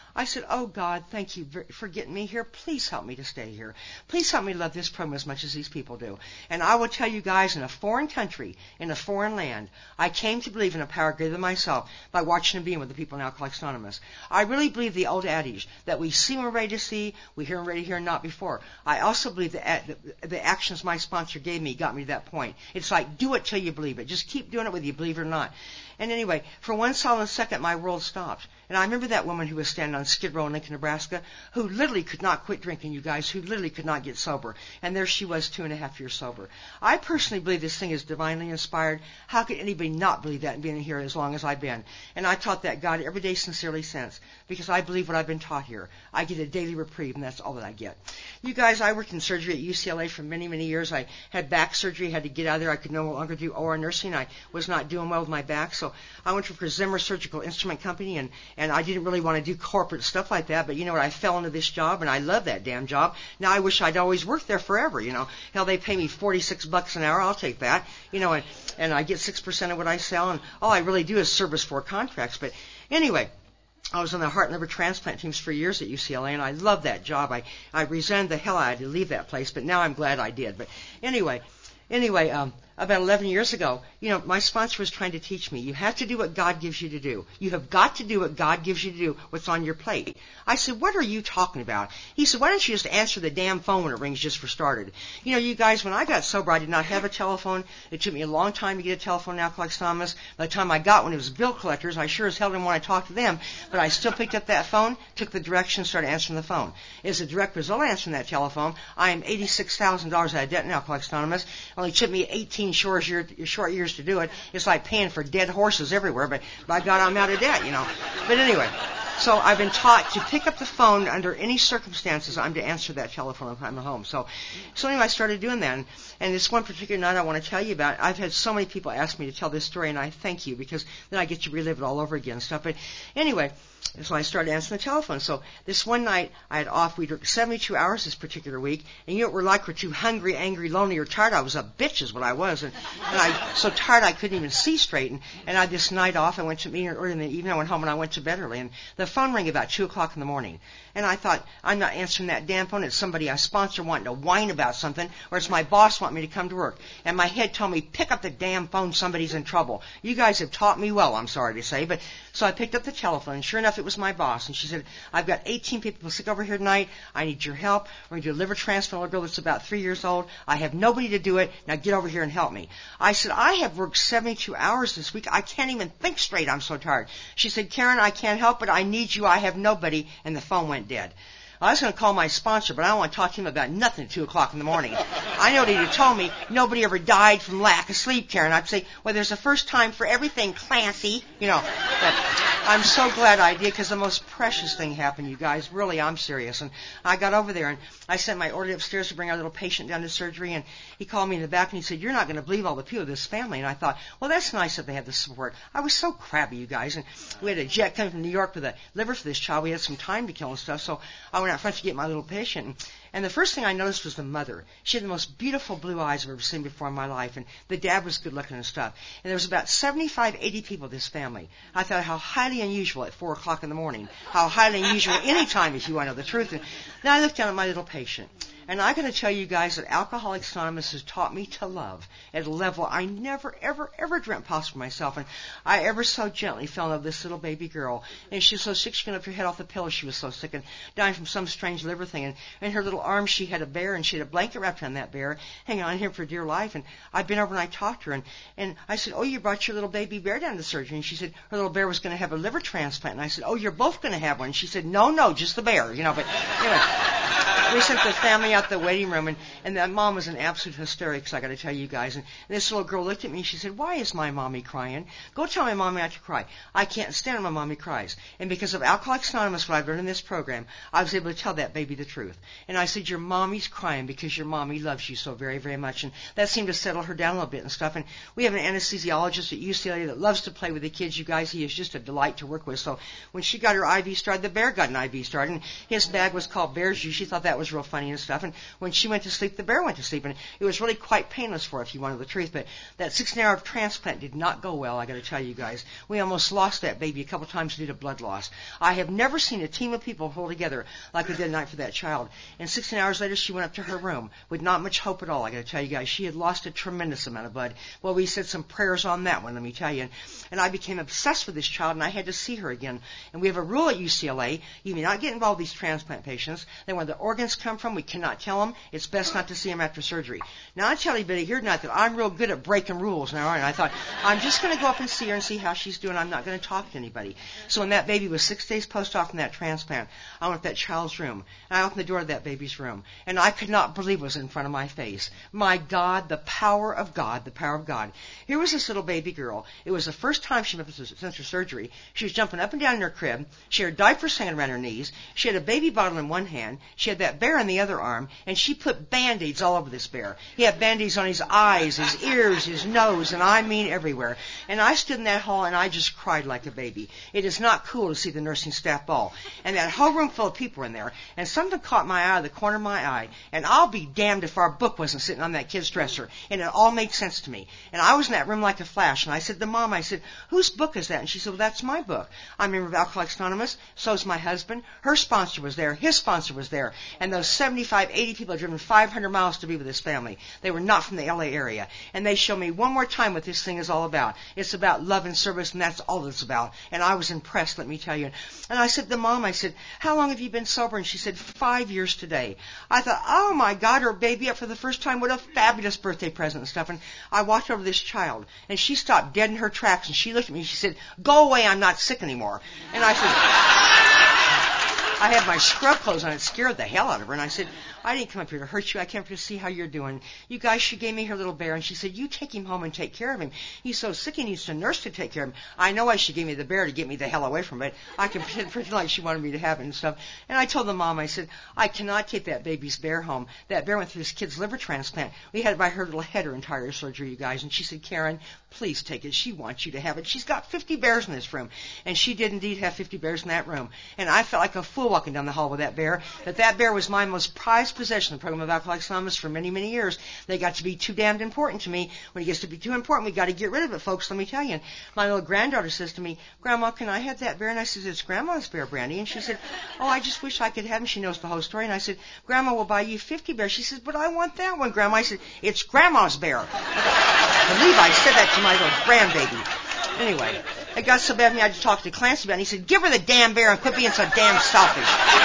I said, oh, God, thank you for getting me here. Please help me to stay here. Please help me love this program as much as these people do. And I will tell you guys, in a foreign country, in a foreign land, I came to believe in a power greater than myself by watching and being with the people in Alcoholics Anonymous. I really believe the old adage that we see when we're ready to see, we hear when we're ready to hear, and not before. I also believe that the, the actions my sponsor gave me got me to that point. It's like, do it till you believe it. Just keep doing it whether you believe it or not. And anyway, for one solid second, my world stopped. And I remember that woman who was standing on Skid Row in Lincoln, Nebraska, who literally could not quit drinking, you guys, who literally could not get sober. And there she was, two and a half years sober. I personally believe this thing is divinely inspired. How could anybody not believe that and being here as long as I've been? And I taught that God every day sincerely since, because I believe what I've been taught here. I get a daily reprieve, and that's all that I get. You guys, I worked in surgery at U C L A for many, many years. I had back surgery, had to get out of there. I could no longer do O R nursing. I was not doing well with my back, so I went to for Zimmer Surgical Instrument Company, and, and I didn't really want to do corporate stuff like that, but you know what, I fell into this job, and I love that damn job. Now I wish I'd always worked there forever, you know. Hell, they pay me forty-six bucks an hour, I'll take that, you know, and, and I get six percent of what I sell, and all I really do is service for contracts. But anyway, I was on the heart and liver transplant teams for years at U C L A, and I loved that job. I, I resented the hell out of to leave that place, but now I'm glad I did. But anyway, anyway, um, about eleven years ago, you know, my sponsor was trying to teach me, you have to do what God gives you to do. You have got to do what God gives you to do, what's on your plate. I said, what are you talking about? He said, why don't you just answer the damn phone when it rings just for started? You know, you guys, when I got sober, I did not have a telephone. It took me a long time to get a telephone in Alcoholics Anonymous. By the time I got one, it was bill collectors. I sure as hell didn't want to talk to them, but I still picked up that phone, took the directions, started answering the phone. As a direct result of answering that telephone, I am eighty-six thousand dollars out of debt in Alcoholics Anonymous. It only took me eighteen short years, short years to do it. It's like paying for dead horses everywhere, but by God, I'm out of debt, you know. But anyway, so I've been taught to pick up the phone under any circumstances. I'm to answer that telephone if I'm at home. So, so anyway, I started doing that. And, and this one particular night I want to tell you about, I've had so many people ask me to tell this story, and I thank you, because then I get to relive it all over again and stuff. But anyway, so I started answering the telephone. So this one night I had off. We'd worked seventy-two hours this particular week, and you know what we're like? We're too hungry, angry, lonely, or tired. I was a bitch is what I was, and, and I so tired I couldn't even see straight. And, and I had this night off. I went to meeting early in the evening. I went home and I went to bed early, and the phone rang about two o'clock in the morning. And I thought, I'm not answering that damn phone. It's somebody I sponsor wanting to whine about something, or it's my boss wanting me to come to work. And my head told me, pick up the damn phone. Somebody's in trouble. You guys have taught me well, I'm sorry to say, but so I picked up the telephone, and sure enough, it was my boss. And she said, I've got eighteen people sick over here tonight. I need your help. We're going to do a liver transplant on a girl that's about three years old. I have nobody to do it. Now get over here and help me. I said, I have worked seventy-two hours this week. I can't even think straight. I'm so tired. She said, Karen, I can't help it. I need you. I have nobody. And the phone went dead. I was going to call my sponsor, but I don't want to talk to him about nothing at two o'clock in the morning. I know that he told me nobody ever died from lack of sleep, Karen. I'd say, well, there's a first time for everything, Clancy. You know, but I'm so glad I did, because the most precious thing happened, you guys. Really, I'm serious. And I got over there, and I sent my orderly upstairs to bring our little patient down to surgery, and he called me in the back, and he said, you're not going to believe all the people of this family. And I thought, well, that's nice that they have the support. I was so crabby, you guys. And we had a jet coming from New York with a liver for this child. We had some time to kill and stuff, so I went out front to get my little patient. And the first thing I noticed was the mother. She had the most beautiful blue eyes I've ever seen before in my life, and the dad was good looking and stuff. And there was about seventy-five, eighty people in this family. I thought, how highly unusual at four o'clock in the morning. How highly unusual any time, if you want to know the truth. And then I looked down at my little patient. And I'm going to tell you guys that Alcoholics Anonymous has taught me to love at a level I never, ever, ever dreamt possible myself. And I ever so gently fell in love with this little baby girl. And she was so sick, she couldn't lift her head off the pillow. She was so sick and dying from some strange liver thing. And in her little arms, she had a bear, and she had a blanket wrapped around that bear, hanging on him for dear life. And I'd been over and I talked to her. And, and I said, oh, you brought your little baby bear down to surgery. And she said her little bear was going to have a liver transplant. And I said, oh, you're both going to have one. And she said, no, no, just the bear. You know, but anyway. We sent the family out the waiting room, and, and that mom was in absolute hysterics, I got to tell you guys. And, and this little girl looked at me, and she said, why is my mommy crying? Go tell my mommy not to cry. I can't stand when my mommy cries. And because of Alcoholics Anonymous, what I've learned in this program, I was able to tell that baby the truth. And I said, your mommy's crying because your mommy loves you so very, very much. And that seemed to settle her down a little bit and stuff. And we have an anesthesiologist at U C L A that loves to play with the kids, you guys. He is just a delight to work with. So when she got her I V started, the bear got an I V started. And his bag was called Bear's Juice. She thought that was real funny and stuff. And when she went to sleep, the bear went to sleep. And it was really quite painless for her, if you wanted the truth. But that sixteen-hour transplant did not go well, I got to tell you guys. We almost lost that baby a couple times due to blood loss. I have never seen a team of people hold together like we did tonight for that child. And sixteen hours later, she went up to her room with not much hope at all, I got to tell you guys. She had lost a tremendous amount of blood. Well, we said some prayers on that one, let me tell you. And I became obsessed with this child, and I had to see her again. And we have a rule at U C L A, you may not get involved with these transplant patients. Then where the organs come from, we cannot tell them. It's best not to see them after surgery. Now, I tell everybody here tonight that I'm real good at breaking rules now, aren't I? I thought, I'm just going to go up and see her and see how she's doing. I'm not going to talk to anybody. So when that baby was six days post-op from that transplant, I went to that child's room, and I opened the door to that baby's room, and I could not believe it was in front of my face. My God, the power of God, the power of God. Here was this little baby girl. It was the first time she went since her surgery. She was jumping up and down in her crib. She had diapers hanging around her knees. She had a baby bottle in one hand. She had that bear in the other arm, and she put Band-Aids all over this bear. He had Band-Aids on his eyes, his ears, his nose, and I mean everywhere. And I stood in that hall, and I just cried like a baby. It is not cool to see the nursing staff ball. And that whole room full of people in there, and something caught my eye out of the corner of my eye, and I'll be damned if our book wasn't sitting on that kid's dresser. And it all made sense to me. And I was in that room like a flash, and I said to Mom, I said, whose book is that? And she said, well, that's my book. I'm a member of Alcoholics Anonymous. So's my husband. Her sponsor was there. His sponsor was there. And those seventy-five, eighty people had driven five hundred miles to be with this family. They were not from the L A area. And they showed me one more time what this thing is all about. It's about love and service, and that's all it's about. And I was impressed, let me tell you. And I said to Mom, I said, how long have you been sober? And she said, five years today. I thought, oh my God, her baby up for the first time. What a fabulous birthday present and stuff. And I walked over to this child, and she stopped dead in her tracks, and she looked at me, and she said, go away, I'm not sick anymore. And I said, I had my scrub clothes on. It scared the hell out of her. And I said, I didn't come up here to hurt you. I came up here to see how you're doing. You guys, she gave me her little bear, and she said, you take him home and take care of him. He's so sick he needs a nurse to take care of him. I know why she gave me the bear to get me the hell away from it. I can pretend, pretend like she wanted me to have it and stuff. And I told the mom, I said, I cannot take that baby's bear home. That bear went through this kid's liver transplant. We had it by her little head her entire surgery, you guys. And she said, Karen, please take it. She wants you to have it. She's got fifty bears in this room. And she did indeed have fifty bears in that room. And I felt like a fool walking down the hall with that bear. That that bear was my most prized possession in the program of Alcoholics Anonymous for many, many years. They got to be too damned important to me. When it gets to be too important, we got to get rid of it, folks, let me tell you. And my little granddaughter says to me, Grandma, can I have that bear? And I said, it's Grandma's bear, Brandy. And she said, oh, I just wish I could have him. She knows the whole story. And I said, Grandma will buy you fifty bears. She says, but I want that one, Grandma. I said, it's Grandma's bear. I believe I said that to my little grandbaby. Anyway, it got so bad with me I had to talk to Clancy about it. And he said, give her the damn bear and quit being so damn selfish.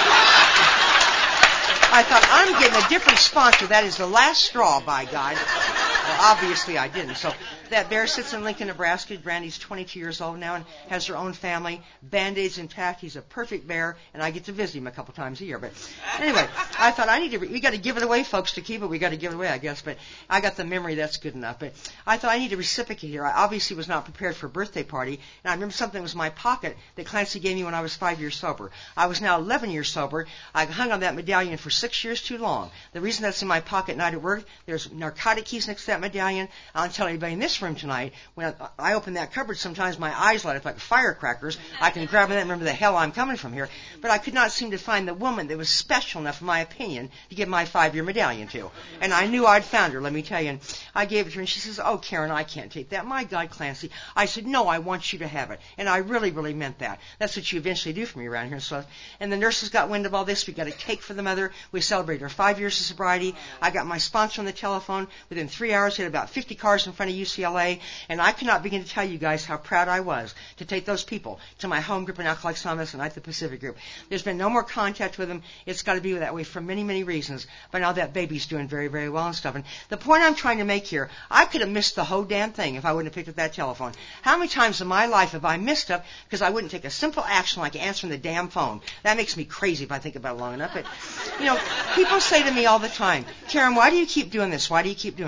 I thought, I'm getting a different sponsor. That is the last straw, by God. Well, obviously I didn't. So that bear sits in Lincoln, Nebraska. Brandy's twenty-two years old now and has her own family. Band-Aids intact. He's a perfect bear, and I get to visit him a couple times a year. But anyway, I thought I need to. Re- we got to give it away, folks, to keep it. We got to give it away, I guess. But I got the memory. That's good enough. But I thought I need to reciprocate here. I obviously was not prepared for a birthday party, and I remember something was in my pocket that Clancy gave me when I was five years sober. I was now eleven years sober. I hung on that medallion for six years too long. The reason that's in my pocket at night at work, there's narcotic keys next to that medallion. I'll tell anybody in this room tonight, when I open that cupboard, sometimes my eyes light up like firecrackers. I can grab that and remember the hell I'm coming from here. But I could not seem to find the woman that was special enough, in my opinion, to give my five-year medallion to. And I knew I'd found her, let me tell you. And I gave it to her, and she says, oh, Karen, I can't take that. My God, Clancy. I said, no, I want you to have it. And I really, really meant that. That's what you eventually do for me around here. So, and the nurses got wind of all this. We got a cake for the mother. We celebrated her five years of sobriety. I got my sponsor on the telephone. Within three hours, we had about fifty cars in front of U C L A. And I cannot begin to tell you guys how proud I was to take those people to my home group in Alcoholics Anonymous and at the Pacific group. There's been no more contact with them. It's got to be that way for many, many reasons. But now that baby's doing very, very well and stuff. And the point I'm trying to make here, I could have missed the whole damn thing if I wouldn't have picked up that telephone. How many times in my life have I missed up because I wouldn't take a simple action like answering the damn phone? That makes me crazy if I think about it long enough. But, you know, people say to me all the time, Karen, why do you keep doing this? Why do you keep doing it?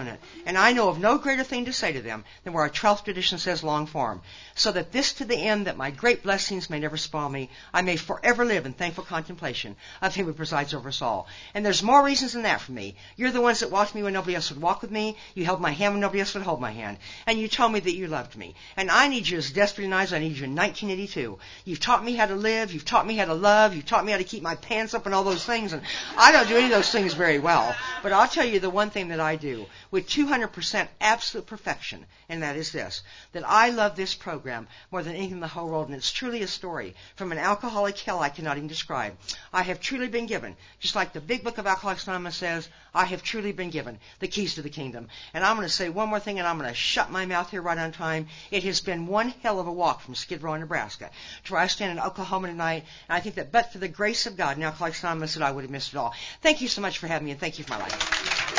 And I know of no greater thing to say to them than where our twelfth tradition says long form, so that this to the end that my great blessings may never spoil me, I may forever live in thankful contemplation of him who presides over us all. And there's more reasons than that for me. You're the ones that walked me when nobody else would walk with me. You held my hand when nobody else would hold my hand. And you told me that you loved me. And I need you as desperately as I need you in nineteen eighty-two. You've taught me how to live. You've taught me how to love. You've taught me how to keep my pants up and all those things. And I don't do any of those things very well. But I'll tell you the one thing that I do with two hundred percent absolute perfection, and that is this, that I love this program more than anything in the whole world, and it's truly a story from an alcoholic hell I cannot even describe. I have truly been given, just like the big book of Alcoholics Anonymous says, I have truly been given the keys to the kingdom. And I'm going to say one more thing, and I'm going to shut my mouth here right on time. It has been one hell of a walk from Skid Row, Nebraska, to where I stand in Oklahoma tonight, and I think that but for the grace of God in Alcoholics Anonymous that I would have missed it all. Thank you so much for having me, and thank you for my life.